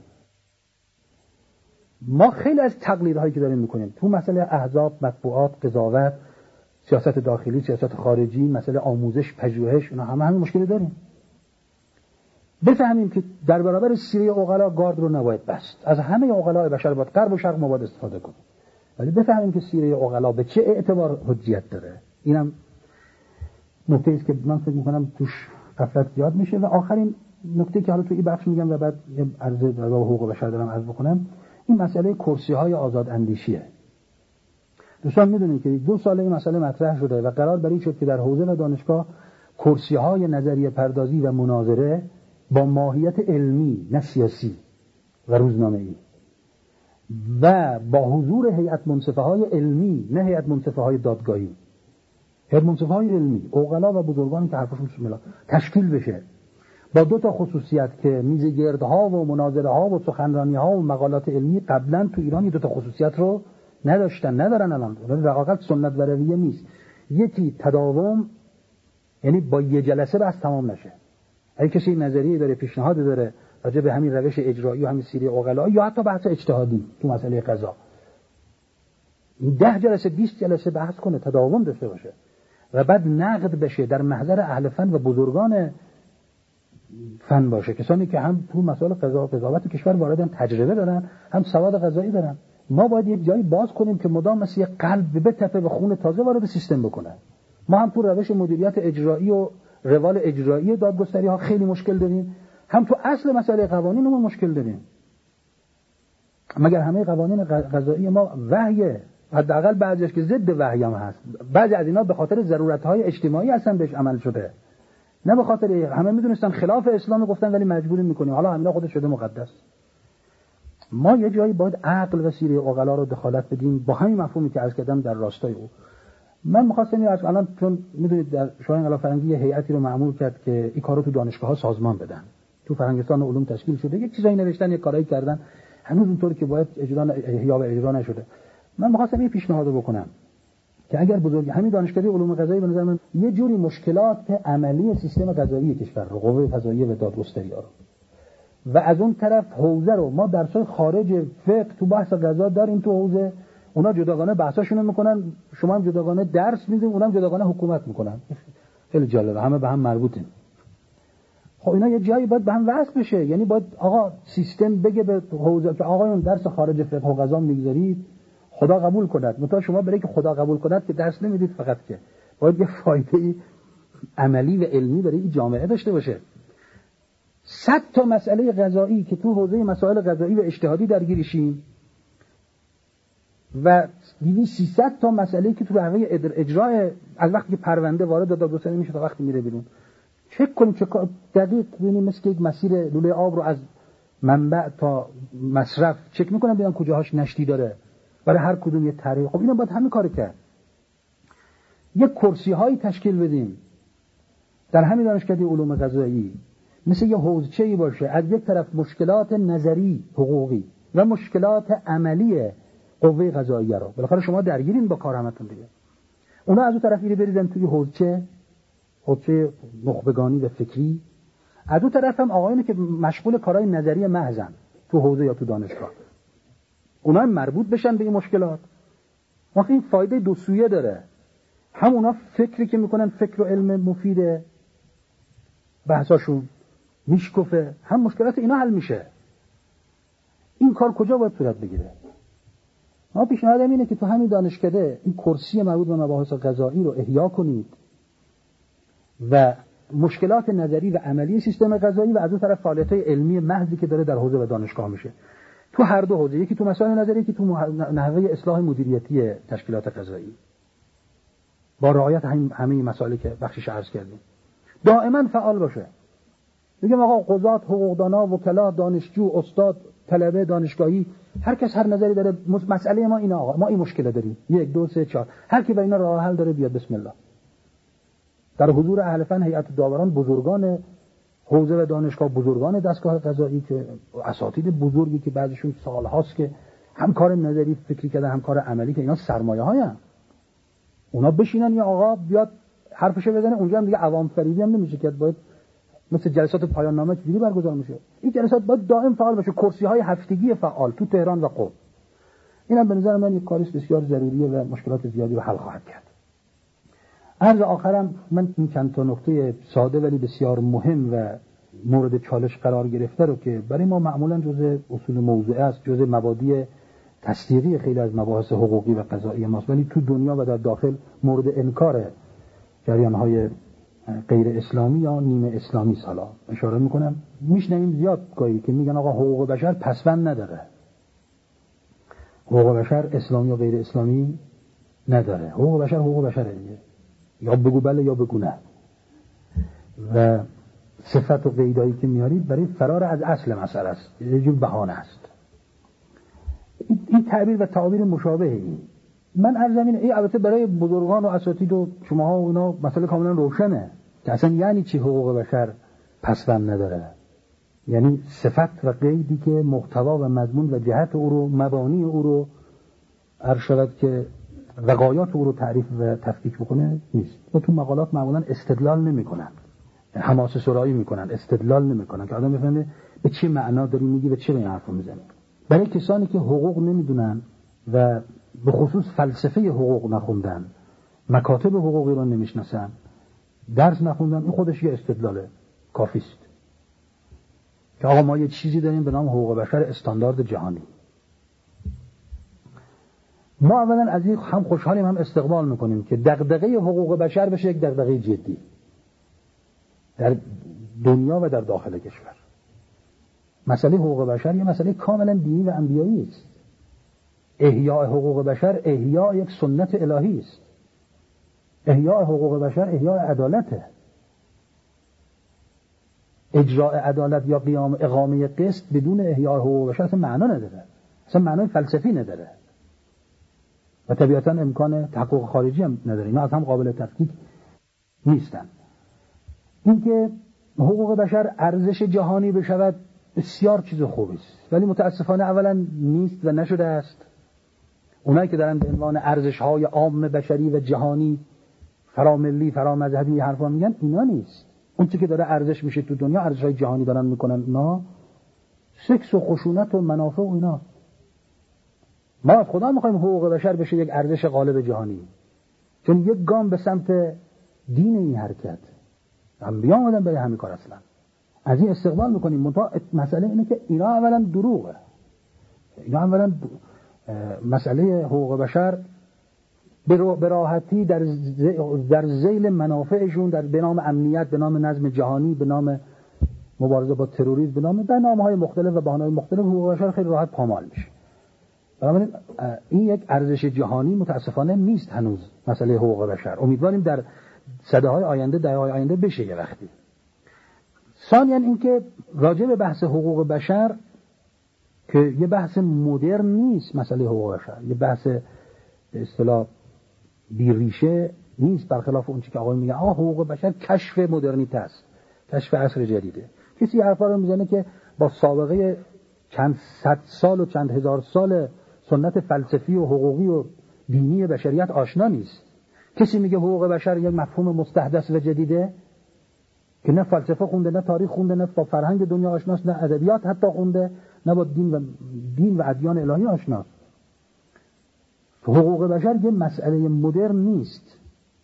ما خیلی از تقلیدهایی که داریم میکنیم تو مسئله احزاب، مطبوعات، قضاوت، سیاست داخلی، سیاست خارجی، مسئله آموزش، پژوهش، اینا همه همین مشکلی داریم. بفهمیم که در برابر سیره عقلا گارد رو نباید بست. از همه عقلای بشر باید غرب و شرق ما باید استفاده کنیم. ولی بفهمیم که سیره عقلا به چه اعتبار حجیت داره. اینم نکته است که من فکر می‌کنم توش غفلت زیاد میشه. و آخرین نکته که حالا تو این بخش میگم و بعد یه عرض در باب حقوق بشر دارم عرض بکنم، این مسئله کرسی‌های آزاد اندیشیه. دوستان میدونید که دو سال این مسئله مطرح شده و قرار بر این شد که در حوزه و دانشگاه کرسی‌های نظریه پردازی و مناظره با ماهیت علمی نه سیاسی و روزنامه‌ای و با حضور هیئت منصفه های علمی نه هیئت منصفه های دادگاهی، هیئت منصفه های علمی، عقلا و بزرگانی که حرفشون سمیلا تشکیل بشه با دو تا خصوصیت که میزگردها و مناظره ها و سخنرانی ها و مقالات علمی قبلا تو ایران دو تا خصوصیت رو نداشتن، ندارن الان. در واقع سنت و رویه نیست. یکی تداوم، یعنی با یه جلسه بس تمام نشه. اگه کسی نظریه داره، پیشنهاد داره راجع به همین روش اجرایی و همین سیره عقلا یا حتی بحث اجتهادی تو مسئله قضا، ده جلسه بیست جلسه بحث کنه، تداوم داشته باشه و بعد نقد بشه در محضر اهل فن و بزرگان فن باشه، کسانی که هم تو مسائل قضا قضاوت کشور واردن، تجربه دارن، هم سواد قضایی دارن. ما باید یک جایی باز کنیم که مدام مثل یک قلب بتپه و خون تازه وارد سیستم بکنه. ما هم تو روش مدیریت اجرایی و روال اجرایی دادگستری ها خیلی مشکل داریم، هم تو اصل مسئله قوانینمون مشکل داریم. مگر همه قوانین قضایی ما وحیه، حداقل بعضیش که ضد وحی هم هست. بعضی از اینا به خاطر ضرورت‌های اجتماعی اصلا بهش عمل شده، نه به خاطر همه میدونستن خلاف اسلام گفتن ولی مجبوریم میکنیم، حالا همینا خودش شده مقدس. ما یه جایی باید عقل و سیره عقلا رو دخالت بدیم با همین مفهومی که عرض کردم در راستای او. من می‌خواستم اینو الان چون میدونید در شورای انقلاب فرهنگی یه هیئتی رو مأمور کرد که این کارو تو دانشگاه‌ها سازمان بدن. تو فرهنگستان علوم تشکیل شده، یک چیزایی نوشتن، یک کارایی کردن، هنوز اونطوری که باید اجرا احیا و اجرا نشده. من می‌خواستم این پیشنهادو بکنم که اگر بزرگ همین دانشکده علوم قضایی به نظر من یه جوری مشکلات عملی سیستم قضایی کشور رو، قوه قضاییه و دادگستری ها رو، و از اون طرف حوزه رو ما درسای خارج فقه تو بحث قضا داریم، تو حوزه اونا جداگانه بحثاشون میکنن، شما هم جداگانه درس میدین، اونم جداگانه حکومت میکنن. خیلی جالبه، همه به هم مربوطیم. خب اینا یه جایی باید به هم وصل بشه، یعنی باید آقا سیستم بگه به حوزه که آقایون درس خارج فقه و قضا میگذارید، خدا قبول کند. مثلا شما برای که خدا قبول کند که درس نمیدید فقط، که باید یه فایده عملی و علمی برای این جامعه داشته باشه. صد تا مسئله قضایی که تو حوزه مسائل قضایی و اجتهادی درگیرشیم، و دویست سیصد تا مسئله که تو روی اجرای از وقتی که پرونده وارد دادگستری میشه تا وقتی میره بیرون چک کنیم، چک دقیق ببینیم، مثل که یک مسیر لوله آب رو از منبع تا مصرف چک میکنن ببینن کجاهاش نشتی داره، برای هر کدوم یه طریق. خب اینا باید همین کارو کرد. یک کرسی هایی تشکیل بدیم در همین دانشکده علوم قضایی، مثل یه حوزچه‌ای باشه، از یک طرف مشکلات نظری حقوقی و مشکلات عملی قوه قضاییه رو، بالاخره شما درگیرین با کار همتون دیگه، اونا از اون طرف میره بریزن توی حوزچه حوزچه نخبگانی و فکری، از اون طرف هم آقایونی که مشغول کارهای نظری محضن تو حوزه یا تو دانشگاه، اونا هم مربوط بشن به این مشکلات. وقتی این فایده دو سویه داره، هم اونا فکری که میکنن فکر و علم مفیده، بحثاشون میشکفه، هم مشکلات اینا حل میشه. این کار کجا باید صورت بگیره؟ ما پیشنهادم اینه که تو همین دانشکده این کرسی مربوط به مباحث قضایی رو احیا کنید و مشکلات نظری و عملی سیستم قضایی و از اون طرف فعالیت‌های علمی محضی که داره در حوزه و دانشگاه میشه تو هر دو حوزه، یکی تو مسائل نظری، یکی تو نحوه اصلاح مدیریتی تشکیلات قضایی، با رعایت همه این مسائلی که بخشش عرض کردیم، دائما فعال باشه. میگم آقا قضات، حقوقدانا، وکلا، دانشجو، استاد، طلبه دانشگاهی، هر کس هر نظری داره، مسئله ما اینه آقا، ما این مشکل داریم، یک دو سه چهار، هر کی با اینا راه حل داره بیاد بسم الله. در حضور اهل فن، هیئت داوران، بزرگان حوزه و دانشگاه، بزرگان دستگاه قضایی که اساتید بزرگی که بعضیشون سالهاست که هم کار نظری فکری کردن هم کار عملی، که اینا سرمایه‌هاین، اونا بشینن یا آقا بیاد حرفشو بزنه، اونجا هم دیگه عوام فریبی هم نمیشه که باید مثل جلسات پایان نامه چجوری برگزار میشه. این جلسات باید دائم فعال باشه، کرسی‌های هفتگی فعال تو تهران و قم. اینم به نظر من یک کاری بسیار ضروریه و مشکلات زیادی رو حل خواهد کرد. عرض آخرم من این چند تا نکته ساده ولی بسیار مهم و مورد چالش قرار گرفته رو که برای ما معمولا جزء اصول موضوعه است، جزء مبادی تصدیقی خیلی از مباحث حقوقی و قضایی ماست، ولی تو دنیا و در داخل مورد انکار جریان‌های غیر اسلامی یا نیمه اسلامی سالا اشاره میکنم. میشنویم زیاد گاهی که میگن آقا حقوق بشر پسوند نداره، حقوق بشر اسلامی و غیر اسلامی نداره، حقوق بشر حقوق بشره دیگه، یا بگو بله یا بگو نه. و صفت و قیدایی که میارید برای فرار از اصل مسئله است، یه جور بهانه است. این تعبیر و تعابیر مشابهه. این من عرض اینه، این البته برای بزرگان و اساتید و شماها و اینا مسئله کاملا روشنه که اصلا یعنی چی حقوق بشر پسوند نداره. یعنی صفت و قیدی که محتوا و مضمون و جهت او رو، مبانی او رو عرض شود که وقایات او رو تعریف و تفکیک بکنه نیست. و تو مقالات معمولا استدلال نمی‌کنن، حماسه سرایی میکنن، استدلال نمی‌کنن که آدم بفهمه به چه معنا داری میگی و چه به این حرفو میزنی. برای کسانی که حقوق نمیدونن و به خصوص فلسفه حقوق نخوندن، مکاتب حقوقی رو نمیشناسن، درس نخوندن، این خودش یه استدلاله کافی است که آقا ما یه چیزی داریم به نام حقوق بشر استاندارد جهانی. ما اولا از این هم خوشحالیم هم استقبال میکنیم که دغدغه حقوق بشر بشه یک دغدغه جدی در دنیا و در داخل کشور. مسئله حقوق بشر یه مسئله کاملا دینی و انبیایی است. احیاء حقوق بشر احیاء یک سنت الهی است. احیاء حقوق بشر احیاء عدالته. اجراء عدالت یا قیام اقامه قسط بدون احیاء حقوق بشر اصلا معنا نداره، اصلا معنای فلسفی نداره و طبیعتا امکان تحقق خارجی هم نداره. اینا از هم قابل تفکیک نیستن. اینکه حقوق بشر ارزش جهانی بشود بسیار چیز خوبی است، ولی متاسفانه اولا نیست و نشده است. اونایی که دارن به عنوان ارزش‌های عام بشری و جهانی فراملی فرامذهبی حرفا میگن، اینا نیست. اون چیزی که داره ارزش میشه تو دنیا ارزش‌های جهانی دارن میکنن، اینا سکس و خشونت و منافع و اینا. ما از خدا میخوایم حقوق بشر بشه یک ارزش غالب جهانی، چون یک گام به سمت دین این حرکت. انبیا اومدن برای همین کار، اصلا از این استقبال میکنیم. منتها مسئله اینه که اینا اولا دروغه. اینا اولا مسئله حقوق بشر به راحتی در در ذیل منافعشون، در به نام امنیت، به نام نظم جهانی، به نام مبارزه با تروریسم، به نام به نام‌های مختلف و بهانه‌های مختلف حقوق بشر خیلی راحت پامال میشه. بنابراین این یک ارزش جهانی متاسفانه نیست هنوز مسئله حقوق بشر. امیدواریم در سده‌های آینده دهه‌های آینده بشه یه وقتی. ثانیاً اینکه راجع به بحث حقوق بشر که یه بحث مدرن نیست، مسئله حقوق بشر یه بحث به اصطلاح بیریشه نیست، برخلاف اون چیزی که آقای میگه آقا حقوق بشر کشف مدرنیته است، کشف عصر جدیده. کسی حرفا رو میزنه که با سابقه چند صد سال و چند هزار سال سنت فلسفی و حقوقی و دینی بشریت آشنا نیست. کسی میگه حقوق بشر یک مفهوم مستحدث و جدیده که نه فلسفه خونده، نه تاریخ خونده، نه با فرهنگ دنیا آشناست، نه ادبیات حتی خونده، نه با دین و دین و ادیان الهی آشناست. حقوق بشر یه مسئله مدرن نیست،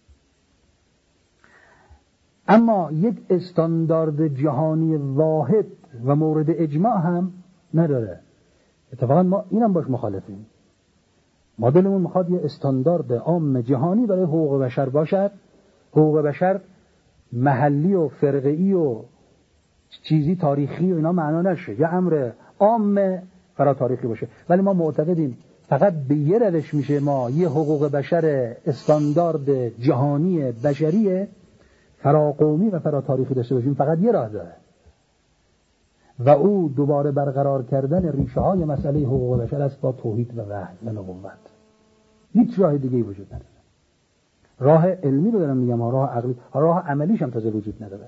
اما یک استاندارد جهانی واحد و مورد اجماع هم نداره. اتفاقا ما اینم باش مخالفیم. ما دلمون میخواد یه استاندارد عام جهانی برای حقوق بشر باشد. حقوق بشر محلی و فرقه‌ای و چیزی تاریخی و اینا معنا نشه، یه امر عام فرا تاریخی باشه. ولی ما معتقدیم فقط به یه روش میشه ما یه حقوق بشر استاندارد جهانی بشری فرا قومی و فرا تاریخی داشته باشیم. فقط یه راه داره و او دوباره برقرار کردن ریشه های مسئله حقوق بشر است با توحید و وحی و نبوت. هیچ راه دیگه‌ای وجود نداره. راه علمی رو دارم میگم، راه عقلی، راه عملیش هم تازه وجود نداره.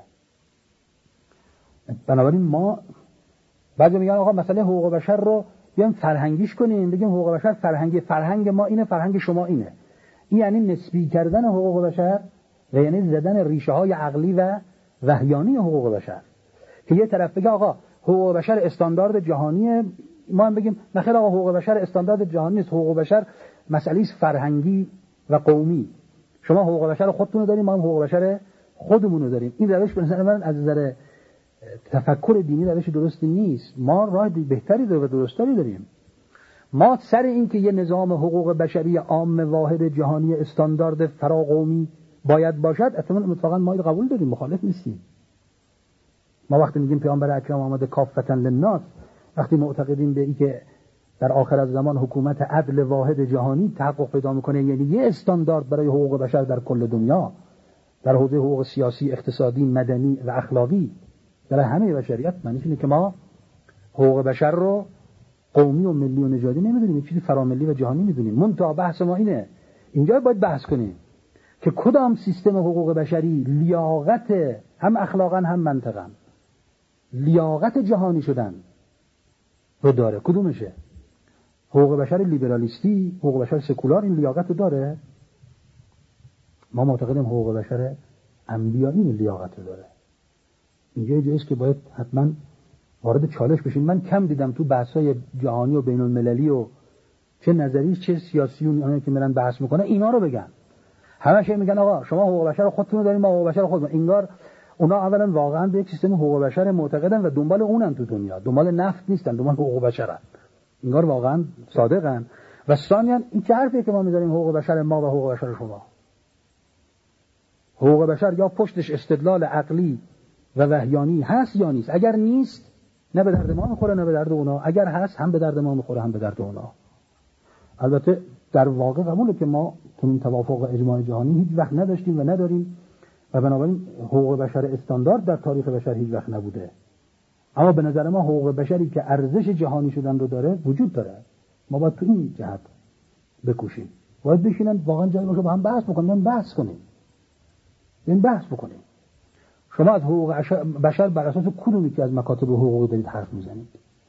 بنابراین ما بعضی میگن آقا مسئله حقوق بشر رو بیایم فرهنگیش کنیم، بگیم حقوق بشر فرهنگی، فرهنگ ما اینه، فرهنگ شما اینه. این یعنی نسبی کردن حقوق بشر و یعنی زدن ریشه های عقلی و وحیانی حقوق بشر که یه طرف بگه آقا حقوق بشر استاندارد جهانیه، ما هم بگیم نخیر آقا حقوق بشر استاندارد جهانی نیست، حقوق بشر مسئله است فرهنگی و قومی. شما حقوق بشر خودتون رو داریم، ما هم حقوق بشر خودمون رو داریم. این روش به نظر من از نظر تفکر دینی روش درستی نیست. ما راه بهتری داریم و درستری داریم. ما سر این که یه نظام حقوق بشری عام واحد جهانی استاندارد فراقومی باید باشد، اتفاقا ما اینو قبول داریم، مخالف نیستیم. ما وقتی میگیم پیامبر اکرم آمده کافتا للناس، وقتی معتقدیم به این که در آخر از زمان حکومت عدل واحد جهانی تحقق پیدا میکنه، یعنی یه استاندارد برای حقوق بشر در کل دنیا، در حوزه حقوق سیاسی، اقتصادی، مدنی و اخلاقی در همه بشریت، معنیش اینه که ما حقوق بشر رو قومی و ملی و نژادی نمیدونیم، یه چیزی فراملی و جهانی میدونیم. منتها بحث ما اینه، اینجا باید بحث کنیم که کدام سیستم حقوق بشری لیاقت هم اخلاقا هم منطقا لیاقت جهانی شدن رو داره، کدومشه؟ حقوق بشر لیبرالیستی، حقوق بشر سکولار این لیاقت رو داره؟ ما معتقدیم حقوق بشر انبیایی این لیاقت رو داره. اینجا یه جاییست که باید حتما وارد چالش بشیم. من کم دیدم تو بحث‌های جهانی و بین المللی و چه نظری چه سیاسیون اونایی که میرن بحث میکنه اینا رو بگن. همه شی میگن آقا شما حقوق بشر خودتون رو دارین، ما حقوق بشر خودمون. انگار اونا اولا واقعا به یک سیستم حقوق بشر معتقدن و دنبال اونن تو دنیا، دنبال نفت نیستن، دنبال حقوق بشرن. انگار واقعا صادقن. و ثانیاً این چه حرفیه که ما میذاریم حقوق بشر ما و حقوق بشر شما؟ حقوق بشر یا پشتش استدلال عقلی و وحیانی هست یا نیست؟ اگر نیست نه به درد ما میخوره نه به درد اونا، اگر هست هم به درد ما میخوره هم به درد اونا. البته در واقع قبوله که ما تو این توافق و اجماع جهانی هیچ وقت نداشتیم و نداریم و بنابراین حقوق بشر استاندارد در تاریخ بشر هیچ وقت نبوده. اما به نظر ما حقوق بشری که ارزش جهانی شدن رو داره وجود داره. ما باید تو این جهت بکوشیم. باید بشینن واقعا جای باشه با هم بحث بکنیم، بحث کنیم. این بحث بکنیم. شما از حقوق بشر بر اساس کدومی که از مکاتب حقوقی دارید حرف میزنید؟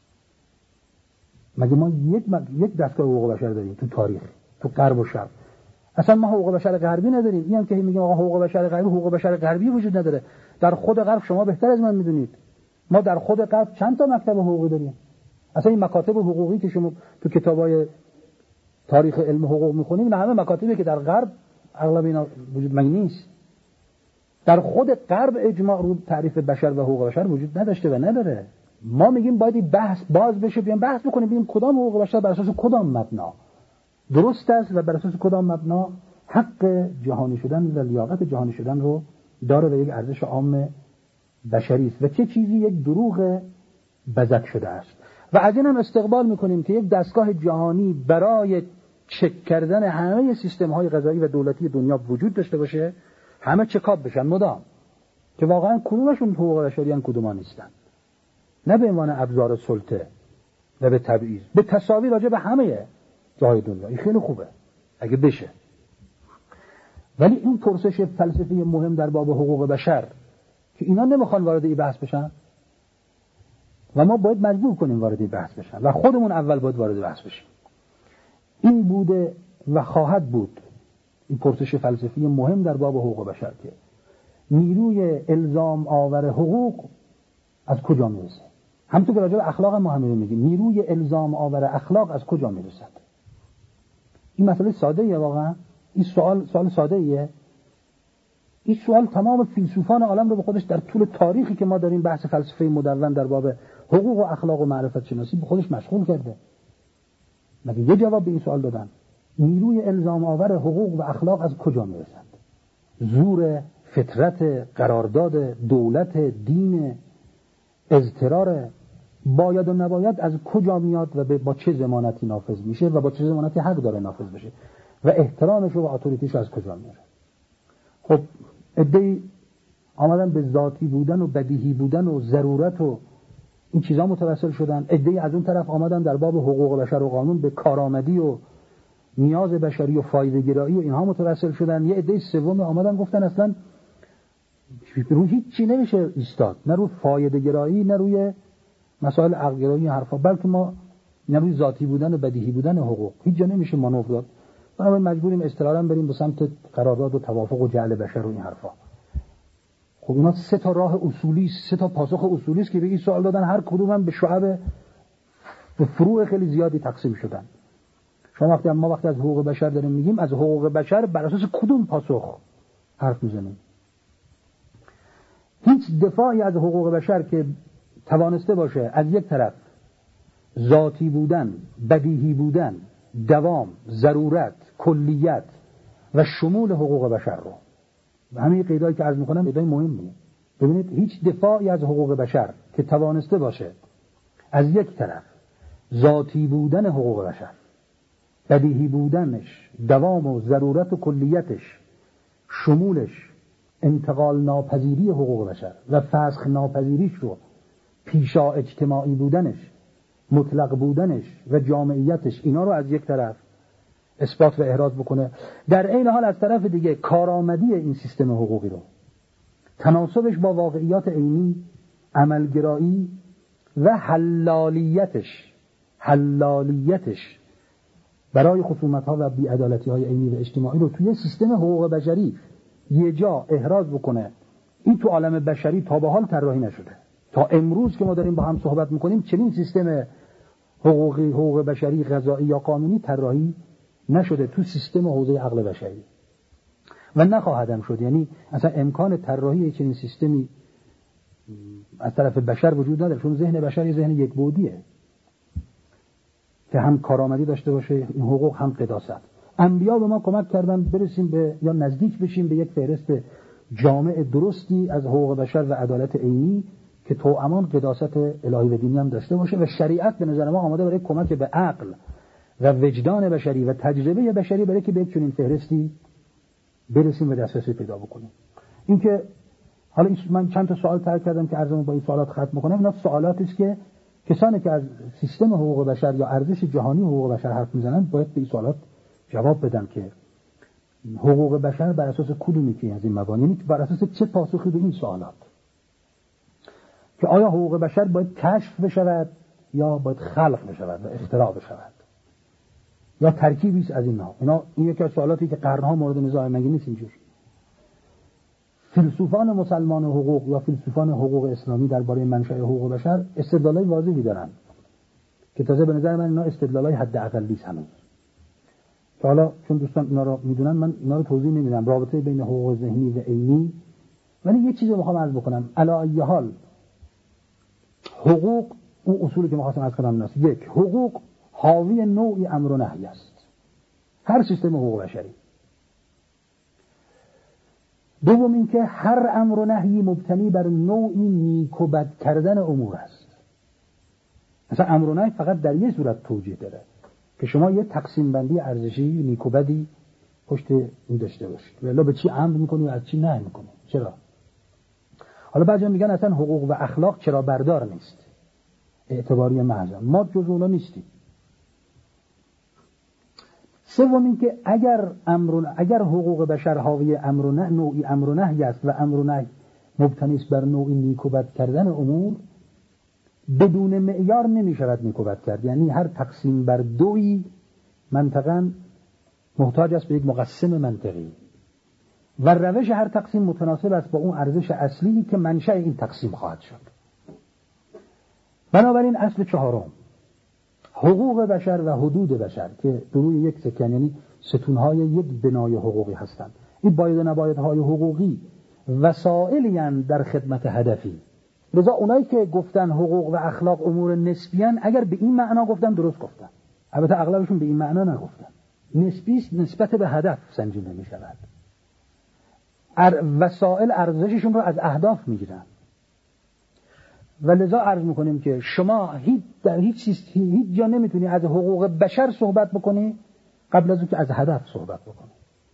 مگه ما یک مگ... یک دستگاه حقوق بشر داریم تو تاریخ، تو غرب و شرق؟ اصلا ما حقوق بشر غربی نداریم. اینم که میگیم آقا حقوق بشر غربی، حقوق بشر غربی وجود نداره. در خود غرب شما بهتر از من میدونید. ما در خود غرب چند تا مکتب حقوقی داریم. اصلا این مکاتب حقوقی که شما تو کتابای تاریخ علم حقوق میخونید، نه همه مکاتبی که در غرب اغلب اینا وجود مگه نیست. در خود غرب اجماع رو تعریف بشر و حقوق بشر وجود نداشته و نداره. ما میگیم باید بحث باز بشه، بیان بحث بکنیم ببینیم کدام حقوق بشر بر اساس کدام مبنا درست است و بر اساس کدام مبنا حق جهانی شدن و لیاقت جهانی شدن رو داره و یک ارزش عام بشری است و چه چیزی یک دروغ بزک شده است. و از این هم استقبال میکنیم که یک دستگاه جهانی برای چک کردن همه سیستم های قضایی و دولتی دنیا وجود داشته باشه، همه چکاپ بشن مدام، که واقعا کدومشون حقوق بشری ان کدوما نیستن، نه به عنوان ابزار سلطه و به تبعیض، به تساوی راجع به همه جای دنیا. این خیلی خوبه اگه بشه. ولی این پرسش فلسفی مهم در باب حقوق بشر که اینا نمیخوان وارد این بحث بشن و ما باید مجبور کنیم وارد این بحث بشن و خودمون اول باید وارد بحث بشیم. این بوده و خواهد بود این پرسش فلسفی مهم در باب حقوق بشر که نیروی الزام آور حقوق از کجا میرسه. همونطور که راجع به اخلاق ما همین میگیم، نیروی الزام آور اخلاق از کجا میرسد. این مسئله ساده ایه واقعا. این سوال سوال ساده ایه. این سوال تمام فیلسوفان عالم رو به خودش در طول تاریخی که ما داریم بحث فلسفه مدون در باب حقوق و اخلاق و معرفت شناسی به خودش مشغول کرده. مگه یه جواب به این سوال دادن؟ نیروی الزام آور حقوق و اخلاق از کجا میرسد؟ زور فطرت، قرارداد، دولت، دین، اضطرار، باید و نباید از کجا میاد و با چه ضمانتی نافذ میشه و با چه ضمانتی حق داره نافذ بشه و احترامش و اتوریتیش از کجا میاره. خب عده‌ای آمدن به ذاتی بودن و بدیهی بودن و ضرورت و این چیزا متوسل شدن. عده‌ای از اون طرف آمدن در باب حقوق بشر و قانون به کارآمدی و نیاز بشری و فایده گرایی و اینها متوسل شدن. یه عده سوم آمدن گفتن اصلا روی هیچ چی نمیشه ایستاد، نه روی فایده گرایی، نه روی مسائل عقل گرایی حرفا، بلکه ما نه روی ذاتی بودن و بدیهی بودن حقوق هیچ جا نمیشه مانور داد. بنابراین مجبوریم اضطرارا بریم به سمت قرارداد و توافق و جعل بشر و این حرفا. خب اینا سه تا راه اصولی، سه تا پاسخ اصولی است که به این سوال دادن، هر کدوم هم به شعب به فروع خیلی زیادی تقسیم شدن. شما وقتی ما وقتی از حقوق بشر داریم میگیم، از حقوق بشر بر اساس کدوم پاسخ حرف میزنیم؟ هیچ دفاعی از حقوق بشر که توانسته باشه از یک طرف ذاتی بودن، بدیهی بودن، دوام، ضرورت، کلیت و شمول حقوق بشر رو، و همین قیدایی که عرض میکنم قیدای مهمیه. ببینید هیچ دفاعی از حقوق بشر که توانسته باشه از یک طرف ذاتی بودن حقوق بشر، بدیهی بودنش، دوام و ضرورت و کلیتش، شمولش، انتقال ناپذیری حقوق بشر و فسخ ناپذیریش رو، پیشا اجتماعی بودنش، مطلق بودنش و جامعیتش، اینا رو از یک طرف اثبات و احراز بکنه، در این حال از طرف دیگه کارآمدی این سیستم حقوقی رو، تناسبش با واقعیات عینی، عملگرایی و حلالیتش حلالیتش برای خصومت‌ها و بی‌عدالتی‌های عینی و اجتماعی رو توی سیستم حقوق بشری یه جا احراز بکنه. این تو عالم بشری تا به حال طراحی نشده. تا امروز که ما داریم با هم صحبت می‌کنیم چنین سیستم حقوقی، حقوق بشری، قضایی یا قانونی طراحی نشده تو سیستم حوزه عقل بشری و نخواهد هم شد. یعنی اصلا امکان طراحی چنین سیستمی از طرف بشر وجود نداره، چون ذهن بشر یه ذهن یک بعدیه که هم کارآمدی داشته باشه این حقوق، هم قداست. انبیا به ما کمک کردن برسیم به یا نزدیک بشیم به یک فهرست جامع درستی از حقوق بشر و عدالت عینی که توامان قداست الهی و دینی هم داشته باشه، و شریعت به نظر ما آماده برای کمک به عقل و وجدان بشری و تجربه بشری برای که به چنین فهرستی برسیم و دسترسی پیدا بکنیم. این که حالا من چند تا سوال طرح کردم که عرضمو با این سوالات ختم کنم. اینا سوالاتی است که کسانی که از سیستم حقوق بشر یا ارزش جهانی حقوق بشر حرف میزنن باید به این سوالات جواب بدن که حقوق بشر بر اساس کدومی که از این مبانی، یعنی بر اساس چه پاسخی به این سوالات، که آیا حقوق بشر باید کشف بشود یا باید خلق بشود و اختراع بشود یا ترکیبی است از اینا. اینا این یکی از سوالاتی که قرنها مورد نزاع مگه نیست اینجور. فیلسوفان مسلمان حقوق یا فیلسوفان حقوق اسلامی درباره منشأ حقوق بشر استدلالای واضحی دارن که تازه به نظر من اینا استدلالای حد اقلی است هنوز. که حالا چون دوستان اینا رو میدونن من اینا رو توضیح نمیدم، رابطه بین حقوق ذهنی و عینی. ولی یه چیزی میخوام عرض بکنم. علی ای حال حقوق، اون اصولی که می‌خواستم عرض کنم است، یک، حقوق حاوی نوعی امر و نهی است، هر سیستم حقوق بشری. دوم اینکه هر امر و نهی مبتنی بر نوعی نیک و بد کردن امور است. مثلا امر و نهی فقط در یه صورت توجیه داره که شما یه تقسیم بندی ارزشی نیک و بدی پشت این داشته باشید. والا به چی امر میکنی و از چی نهی میکنی؟ چرا؟ حالا بعضیا میگن اصلا حقوق و اخلاق چرا بردار نیست، اعتباری محض. ما جز اونا نیستیم. سوم این که اگر امر اگر حقوق بشر حاوی امر و نهی، نوعی امر و نهی است و امر و نهی مبتنی است بر نوعی نیک و بد کردن امور، بدون معیار نمیشود نیک و بد کرد. یعنی هر تقسیم بر دویی منطقاً محتاج است به یک مقسم منطقی و روش هر تقسیم متناسب است با اون ارزش اصلی که منشأ این تقسیم خواهد شد. بنابراین اصل چهارم، حقوق بشر و حدود بشر که روی یک سکن، یعنی ستونهای یک بنای حقوقی هستند. این باید و نبایدهای حقوقی وسائلی اند در خدمت هدفی. لذا اونایی که گفتن حقوق و اخلاق امور نسبی اند، اگر به این معنا گفتن درست گفتن. البته اغلبشون به این معنا نگفتن. نسبی است، نسبت به هدف سنجیده می شود. وسائل ارزششون رو از اهداف میگیرن و لذا عرض میکنیم که شما هیچ در هیچ چیز هیچ جا نمیتونی از حقوق بشر صحبت بکنی قبل از اینکه از هدف صحبت بکنی.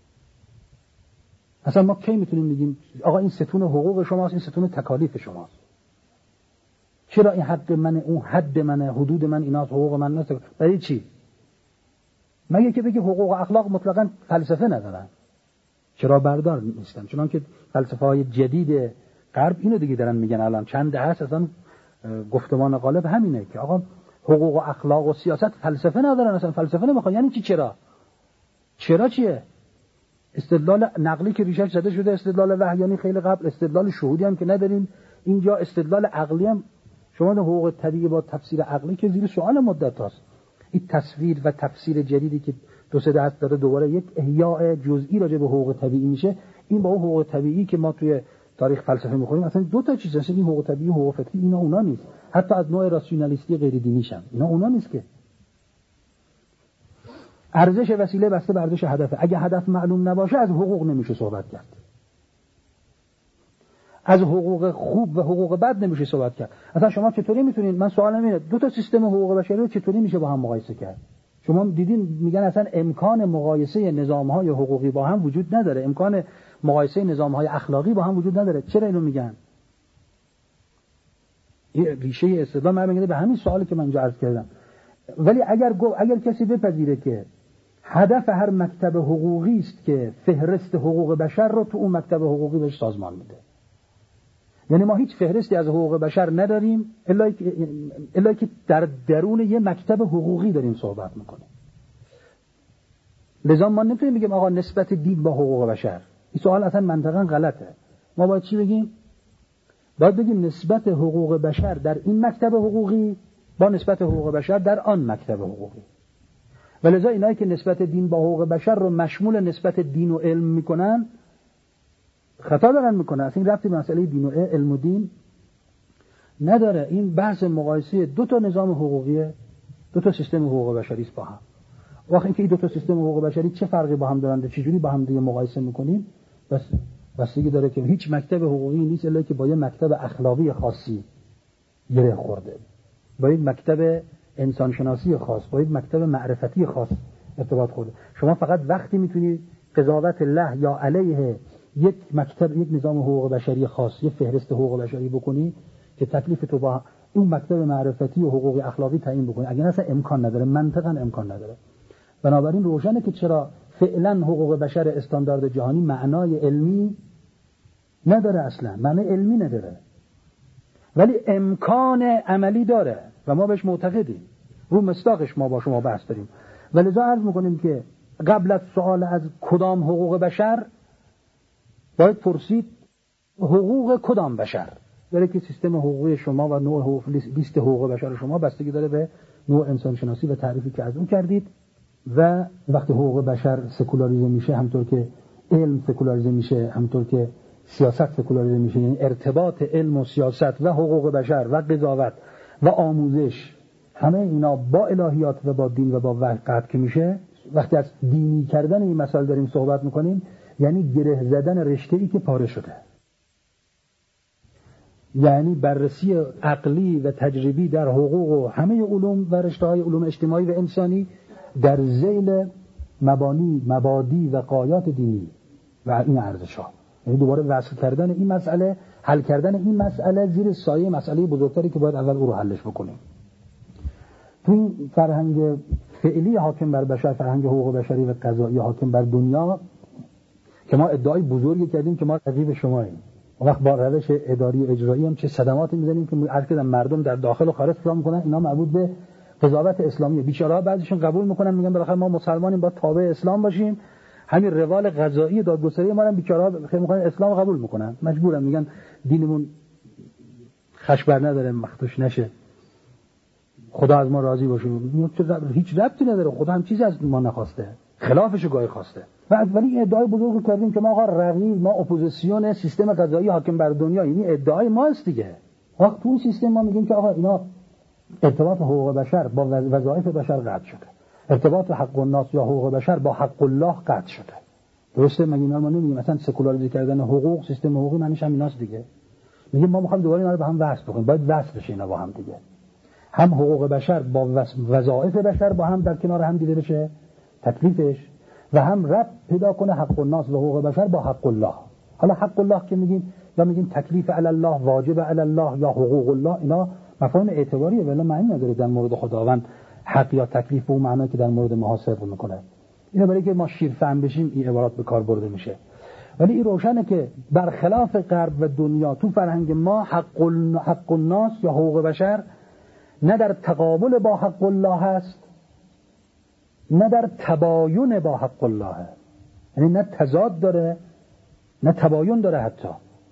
اصلا ما کی میتونیم بگیم آقا این ستون حقوق شماست، این ستون تکالیف شماست؟ چرا این حق منه، اون حد منه، حدود من ایناست، حقوق من نیست؟ برای چی؟ مگه که بگی حقوق و اخلاق مطلقاً فلسفه ندارن، چرا بردار نیستن؟ چون که فلسفه های جدید غرب اینو دیگه دارن میگن. الان چند دهه هست اصلا گفتمان غالب همینه که آقا حقوق و اخلاق و سیاست فلسفه ندارن، اصلا فلسفه نمیخوان. یعنی چی؟ چرا؟ چرا چیه؟ استدلال نقلی که ریشش زده شده، استدلال وحیانی خیلی قبل، استدلال شهودی هم که نداریم. اینجا استدلال عقلی هم شما حقوق طبیعی با تفسیر عقلی که زیر سوال مدت هاست. این تصویر و تفسیر جدیدی که دو سه دهه داره دوباره یک احیاء جزئی راجع به حقوق طبیعی میشه، این با اون حقوق طبیعی که ما توی تاریخ فلسفه میخونیم اصلا دو تا چیز هست. این حقوق طبیعی و حقوق فطری اینا اونا نیست. حتی از نوع راسیونالیستی غیر دینی شن اینا اونا نیست که. ارزش وسیله بسته به ارزش هدف. اگه هدف معلوم نباشه از حقوق نمیشه صحبت کرد. از حقوق خوب و حقوق بد نمیشه صحبت کرد. اصلا شما چطوری میتونید، من سوالم اینه، دو تا سیستم حقوق بشری رو چطوری میشه با هم مقایسه کرد؟ شما دیدین میگن اصلا امکان مقایسه نظام‌های حقوقی با هم وجود نداره، امکان مقایسه نظام‌های اخلاقی با هم وجود نداره. چرا اینو میگن؟ این ریشه استدلال من میگه به همین سوالی که من اینجا عرض کردم. ولی اگر اگر کسی بپذیره که هدف هر مکتب حقوقی است که فهرست حقوق بشر رو تو اون مکتب حقوقی بهش سازمان میده، یعنی ما هیچ فهرستی از حقوق بشر نداریم الا که در درون یه مکتب حقوقی داریم صحبت میکنیم. لذا ما نمیتونیم بگیم آقا نسبت دین با حقوق بشر. این سوال اصلا منطقاً غلطه. ما باید چی بگیم؟ باید بگیم نسبت حقوق بشر در این مکتب حقوقی با نسبت حقوق بشر در آن مکتب حقوقی. ولذا اینایی که نسبت دین با حقوق بشر رو مشمول نسبت دین و علم میکنن خطا دارن میکنن. اصلا این ربطی به مسئله دین و علم و دین نداره. این بحث مقایسه دو تا نظام حقوقیه، دو تا سیستم حقوق بشری است با هم. وقتی اینکه این دو تا سیستم حقوق بشری چه فرقی با هم دارن، چه جوری با هم دیگه مقایسه میکنیم، بس بستگی داره که هیچ مکتب حقوقی نیست الا که با یه مکتب اخلاقی خاصی گره خورده، با یک مکتب انسان شناسی خاص، با یک مکتب معرفتی خاص ارتباط خورده. شما فقط وقتی میتونی قضاوت له یا علیه یک مکتب، یک نظام حقوق بشری خاص، یک فهرست حقوق بشری بکنی که تکلیف تو با اون مکتب معرفتی و حقوق اخلاقی تعیین بکنی، اگه اصلا امکان نداره، منطقاً امکان نداره. بنابراین روشنه که چرا فعلا حقوق بشر استاندارد جهانی معنای علمی نداره، اصلا معنای علمی نداره، ولی امکان عملی داره و ما بهش معتقدیم، رو مصداقش ما با شما بحث داریم. ولذا عرض میکنیم که قبل از سوال از کدام حقوق بشر باید پرسید حقوق کدام بشر. داره که سیستم حقوقی شما و نوع حقوق، لیست حقوق بشر شما بستگی داره به نوع انسان شناسی و تعریفی که از اون کردید. و وقتی حقوق بشر سکولاریزه میشه، همطور که علم سکولاریزه میشه، همطور که سیاست سکولاریزه میشه، یعنی ارتباط علم و سیاست و حقوق بشر و قضاوت و آموزش، همه اینا با الهیات و با دین و با وحی قطع که میشه. وقتی از دینی کردن این مسائل داریم صحبت میکنیم، یعنی گره زدن رشته‌ای که پاره شده. یعنی بررسی عقلی و تجربی در حقوق و همه علوم و رشته‌های علوم اجتماعی و انسانی در ذیل مبانی مبادی و غایات دینی و این ارزش‌ها. یعنی دوباره وصل کردن این مسئله، حل کردن این مسئله زیر سایه مسئله بزرگتری که باید اول او رو حلش بکنیم. تو این فرهنگ فعلی حاکم بر بشر، فرهنگ حقوق بشری و قضایی حاکم بر دنیا، که ما ادعای بزرگی کردیم که ما رقیب شماییم، وقت با روش اداری و اجرایی هم چه صدماتی می‌زنیم که عرض کردم مردم در داخل و خارج فکر می‌کنن اینا مربوط به قضاوت اسلامیه. بیچاره‌ها بعضیشون قبول می‌کنن، میگن بالاخره ما مسلمانیم با تابع اسلام باشیم. همین روال قضایی دادگستری ما هم بیچاره‌ها فکر می‌کنن اسلام قبول می‌کنن، مجبورن، میگن دینمون خشبر نداره، مختوش نشه، خدا از ما راضی باشه. هیچ ربطی نداره، خدا هم چیزی از ما نخواسته، خلافش رو گاهی خواسته. و ولی ادعای بزرگ کردیم که ما آقا رقیب، ما اپوزیسیون سیستم قضایی حاکم بر دنیا، یعنی ادعای ماست دیگه. وقت تو سیستم ما میگیم که آقا اینا ارتباط حقوق بشر با وظایف بشر قطع شده، ارتباط حق الناس یا حقوق بشر با حق الله قطع شده. درسته؟ مگه اینا ما نمیگیم مثلا سکولاریزه کردن حقوق، سیستم حقوقی معنیش هم ایناست دیگه. میگیم ما میخوایم دوباره اینا رو به هم وصل بکنیم، باید وصل بشه اینا با هم دیگه. هم حقوق بشر با وظایف بشر با هم در کنار هم دیده بشه تکلیفش، و هم ربط پیدا کنه حق الناس و حقوق بشر با حق الله. حالا حق الله که میگیم یا میگیم تکلیف علی الله، واجب علی الله یا حقوق الله، اینا مفاهیم اعتباریه ولی معنی نداره در مورد خداوند حق یا تکلیف به اون معنی که در مورد ما صدق میکنه. اینا برای که ما شیرفهم بشیم این عبارات به کار برده میشه. ولی این روشنه که برخلاف غرب و دنیا تو فرهنگ ما حق حق الناس یا حقوق بشر نه در تقابل با حق الله هست، نه در تباین با حق الله، یعنی نه تضاد داره نه تباین داره، حتی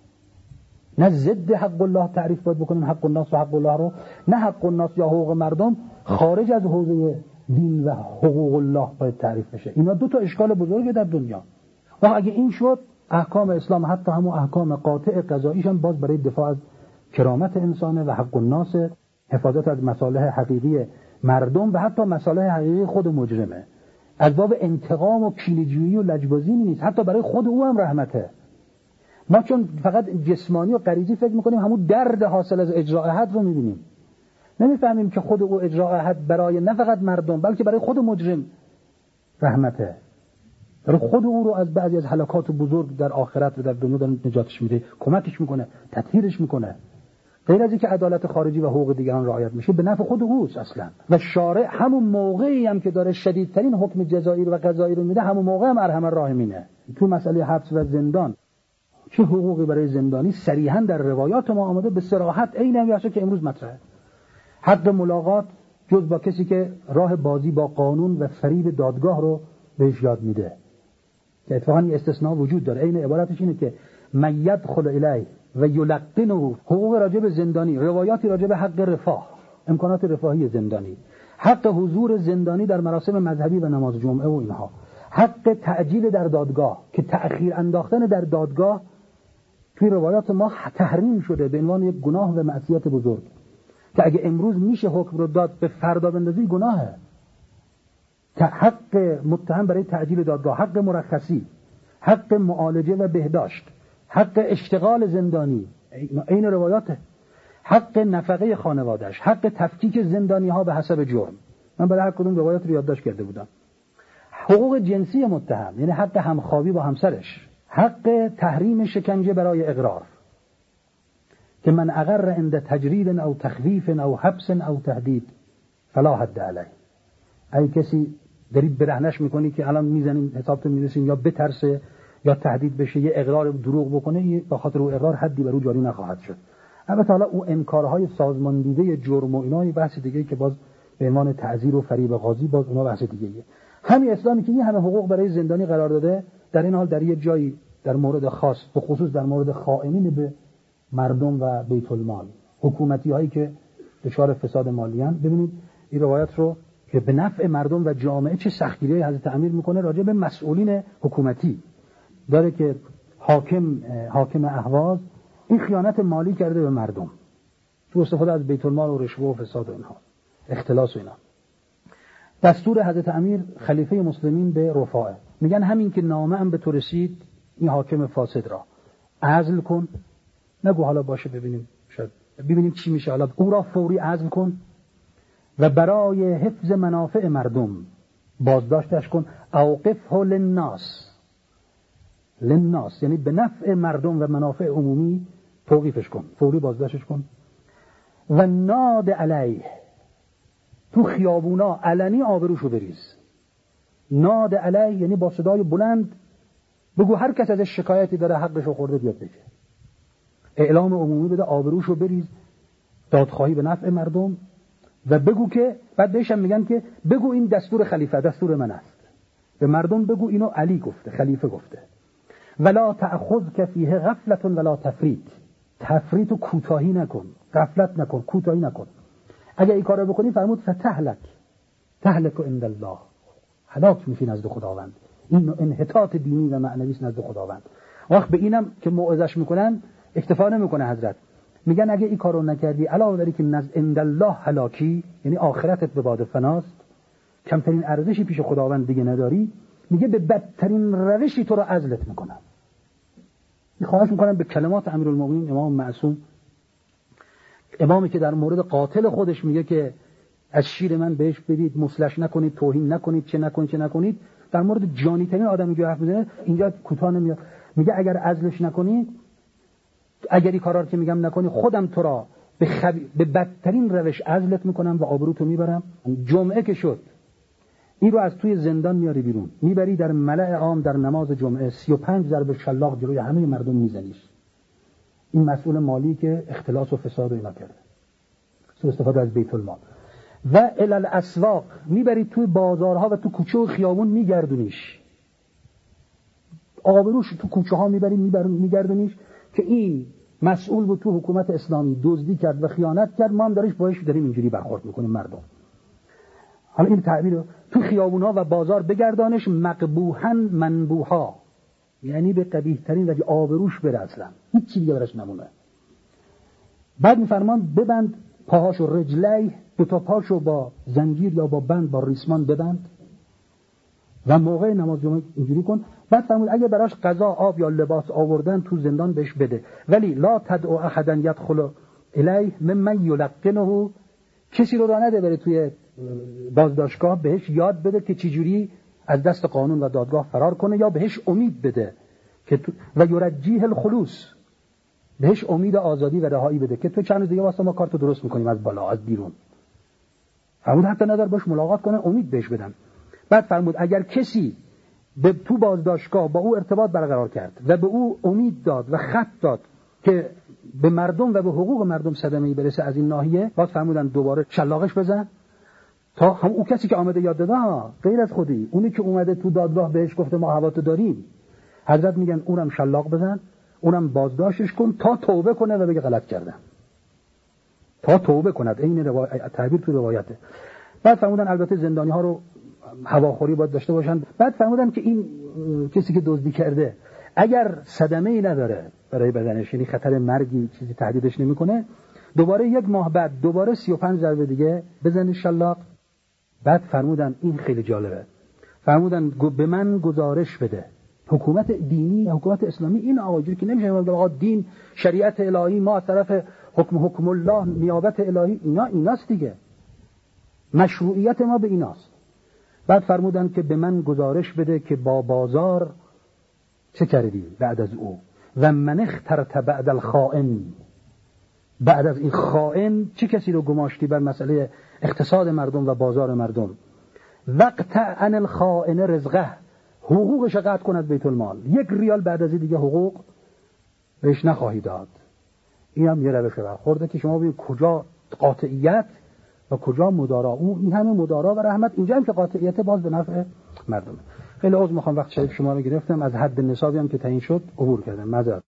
نه ضد حق الله تعریف باید بکنیم حق الناس و حق الله رو، نه حق الناس یا حقوق مردم خارج از حوزه دین و حقوق الله باید تعریف بشه. اینا دو تا اشکال بزرگه در دنیا. و اگه این شد احکام اسلام، حتی همون احکام قاطع قضاییش هم باز برای دفاع از کرامت انسانه و حق الناس، حفاظت از مصالح حقیقی مردم و حتی مصالح حقیقی خود مجرمه. از باب انتقام و کینه‌جویی و لجبازی نیست، حتی برای خود او هم رحمته. ما چون فقط جسمانی و غریزی فکر میکنیم همون درد حاصل از اجراء حد رو میبینیم، نمیفهمیم که خود او اجراء حد برای نه فقط مردم بلکه برای خود مجرم رحمته، برای خود او رو از بعضی از هلاکات بزرگ در آخرت و در دنیا نجاتش میده، کمکش میکنه، تطهیرش میکنه. غیر از اینکه عدالت خارجی و حقوق دیگران رعایت میشه به نفع خود اوست اصلا. و شارع همون موقعی هم که داره شدیدترین حکم جزایی و قضایی رو میده همون موقع هم ارحم الراحمینه. تو مسئله حبس و زندان چه حقوقی برای زندانی صریحا در روایات ما آمده به صراحت عین همیشه که امروز مطرحه. حق ملاقات جز با کسی که راه بازی با قانون و فریب دادگاه رو بهش یاد میده، که اتفاقا این استثناء وجود داره. عین عبارتش اینه که من یدخل الیه و یلقنه، حقوق راجع به زندانی، روایاتی راجع به حق رفاه، امکانات رفاهی زندانی، حق حضور زندانی در مراسم مذهبی و نماز جمعه و اینها، حق تعجیل در دادگاه که تأخیر انداختن در دادگاه توی روایات ما تحریم شده به عنوان یک گناه و معصیت بزرگ، که اگه امروز میشه حکم رو داد به فردا بندازی گناهه. حق متهم برای تعجیل دادگاه، حق مرخصی، حق معالجه و بهداشت، حق اشتغال زندانی، این روایاته، حق نفقه خانوادهش، حق تفکیک زندانی ها به حسب جرم. من برای هر کدوم روایات رو یادداشت کرده بودم. حقوق جنسی متهم، یعنی حق همخوابی با همسرش، حق تحریم شکنجه برای اقرار، که من اقر عند تجرید او تخویف او حبس او تهدید فلا حد علیه. ای کسی داری برهنش میکنی که الان میزنیم حسابتون میرسیم یا بترسه یا تهدید بشه، یه اقرار دروغ بکنه، به خاطر او اقرار حدی بر او جاری نخواهد شد. البته حالا او انکارهای سازماندیده جرم و اینای بحث دیگه‌ای که باز به عنوان تعزیر و فریب قاضی، باز اونها بحث دیگه‌ایه. همین اسلامی که این همه حقوق برای زندانی قرار داده، در این حال در یه جایی در مورد خاص، به خصوص در مورد خائنین به مردم و بیت المال، حکومتی هایی که دچار فساد مالی ان، ببینید این روایت رو که به نفع مردم و جامعه چه سختگیری حضرت امیر میکنه راجع به مسئولین حکومتی داره، که حاکم حاکم اهواز این خیانت مالی کرده به مردم تو استفاده از بیت المال و رشوه و فساد و اینها، اختلاس و اینا. دستور حضرت امیر خلیفه مسلمین به رفاعه، میگن همین که نامه ام به تو رسید این حاکم فاسد را عزل کن، نگو حالا باشه ببینیم ببینیم چی میشه. حالا او را فوری عزل کن و برای حفظ منافع مردم بازداشتش کن. اوقفه للناس، للناس یعنی به نفع مردم و منافع عمومی توقیفش کن، فوری بازداشتش کن. و ناد علیه، تو خیابونا علنی آبروشو بریز. ناد علیه یعنی با صدای بلند بگو هر کس ازش شکایتی داره حقشو خورده بیاد بگه. اعلام عمومی بده، آبروشو بریز، دادخواهی به نفع مردم. و بگو که بعد بهشم میگن که بگو این دستور خلیفه، دستور من است. به مردم بگو اینو علی گفته، خلیفه گفته. ولا تأخذک فیه غفلة ولا تفریط، تفریط و کوتاهی نکن، غفلت نکن، کوتاهی نکن. اگه این کارو بکنی فرمود فتهلک، تهلک عند الله، هلاک میشی نزد خداوند. این انحطاط دینی و معنوی است نزد خداوند. وقت به اینم که موعظش میکنن اکتفا نمیکنه حضرت، میگن اگه این کارو نکردی علاوه بر که نزد عند الله هلاکی، یعنی آخرتت به باد فناست، کمترین ارزشی پیش خداوند دیگه نداری، میگه به بدترین روشی تو رو عزلت میکنم. خواهش میکنم به کلمات امیرالمومنین امام معصوم، امامی که در مورد قاتل خودش میگه که از شیر من بهش بدید، مسلش نکنید، توهین نکنید، چه نکنید چه نکنید. در مورد جانی ترین آدمی که حرف میزنه اینجا کوتاه نمیاد، میگه اگر عزلش نکنید، اگر این کارا رو که میگم نکنی، خودم تو را به, خب... به بدترین روش عزلت میکنم و آبروتو میبرم. جمعه که شد این رو از توی زندان میاری بیرون، میبری در ملأ عام در نماز جمعه سی و پنج ضرب شلاق جلوی همه مردم میزنیش. این مسئول مالی که اختلاس و فساد و اینا کرده، سوء استفاده از بیت المال. و الی الاسواق، میبری توی بازارها و تو کوچه و خیابون میگردونیش، آبروش تو کوچه ها میبری میگردونیش که این مسئول بود تو حکومت اسلامی، دزدی کرد و خیانت کرد، ما هم دارش باش داریم اینجوری برخورد میکنیم مردم. حالا این تعبیر تو خیابون‌ها و بازار بگردانش، مقبوحاً منبوحا، یعنی به قبیح ترین وجه آبروش بره، اصلا هیچ چیزی براش نمونه. بعد میفرمان ببند پاهاشو، رجلی، دو تا پاشو با زنجیر یا با بند با ریسمان ببند و موقع نماز جمعه اینجوری کن. بعد فرمود اگه براش غذا، آب یا لباس آوردن تو زندان بهش بده، ولی لا تدعو احدا يدخل الیه ممن یلقنه، کسی رو راه نده بره توی بازداشتگاه بهش یاد بده که چجوری از دست قانون و دادگاه فرار کنه، یا بهش امید بده که تو و یرجیه الخلوص، بهش امید آزادی و رهایی بده که تو چند روز دیگه واسه ما کارتو درست میکنیم از بالا از بیرون. فرمود حتی نظر باش ملاقات کنه، امید بهش بدن. بعد فرمود اگر کسی به تو بازداشتگاه با او ارتباط برقرار کرد و به او امید داد و خط داد که به مردم و به حقوق مردم صدمه‌ای برسه از این ناحیه، بعد فرمودن دوباره شلاقش بزن تا هم او کسی که آمده یاد داده، ها غیر از خودی، اونی که اومده تو دادگاه بهش گفته ما هواتو داریم، حضرت میگن اونم شلاق بزن، اونم بازداشتش کن تا توبه کنه و بگه غلط کردم، تا توبه کند. این روایت تعبیر تو روایته. بعد فرمودن البته زندانی ها رو هواخوری باید داشته باشن. بعد فرمودن که این کسی که دزدی کرده اگر صدمه‌ای نداره برای بدنش، یعنی خطر مرگی چیزی تهدیدش نمیکنه، دوباره یک ماه بعد دوباره سی و پنج ضربه دیگه بزنه شلاق. بعد فرمودن این خیلی جالبه، فرمودن به من گزارش بده. حکومت دینی، حکومت اسلامی این آواجوری که نمیشه آقا دین، شریعت الهی، ما از طرف حکم حکم الله، نیابت الهی، اینا ایناست دیگه، مشروعیت ما به ایناست. بعد فرمودن که به من گزارش بده که با بازار چه کردی بعد از او، و من اخترت بعد الخائن، بعد از این خائن چه کسی رو گماشتی بر مسئله اقتصاد مردم و بازار مردم. وقت عن الخائن رزقه، حقوقش قطع کند بیت المال، یک ریال بعد از این دیگه حقوق بهش نخواهی داد. این هم یه روش برخورده که شما ببینید کجا قاطعیت و کجا مدارا. اون این همه مدارا و رحمت، اینجا هم که قاطعیت باز به نفع مردم. خیلی عذر میخوام وقت شریف شما رو گرفتم، از حد نصابی هم که تعیین شد عبور کردم، معذرت.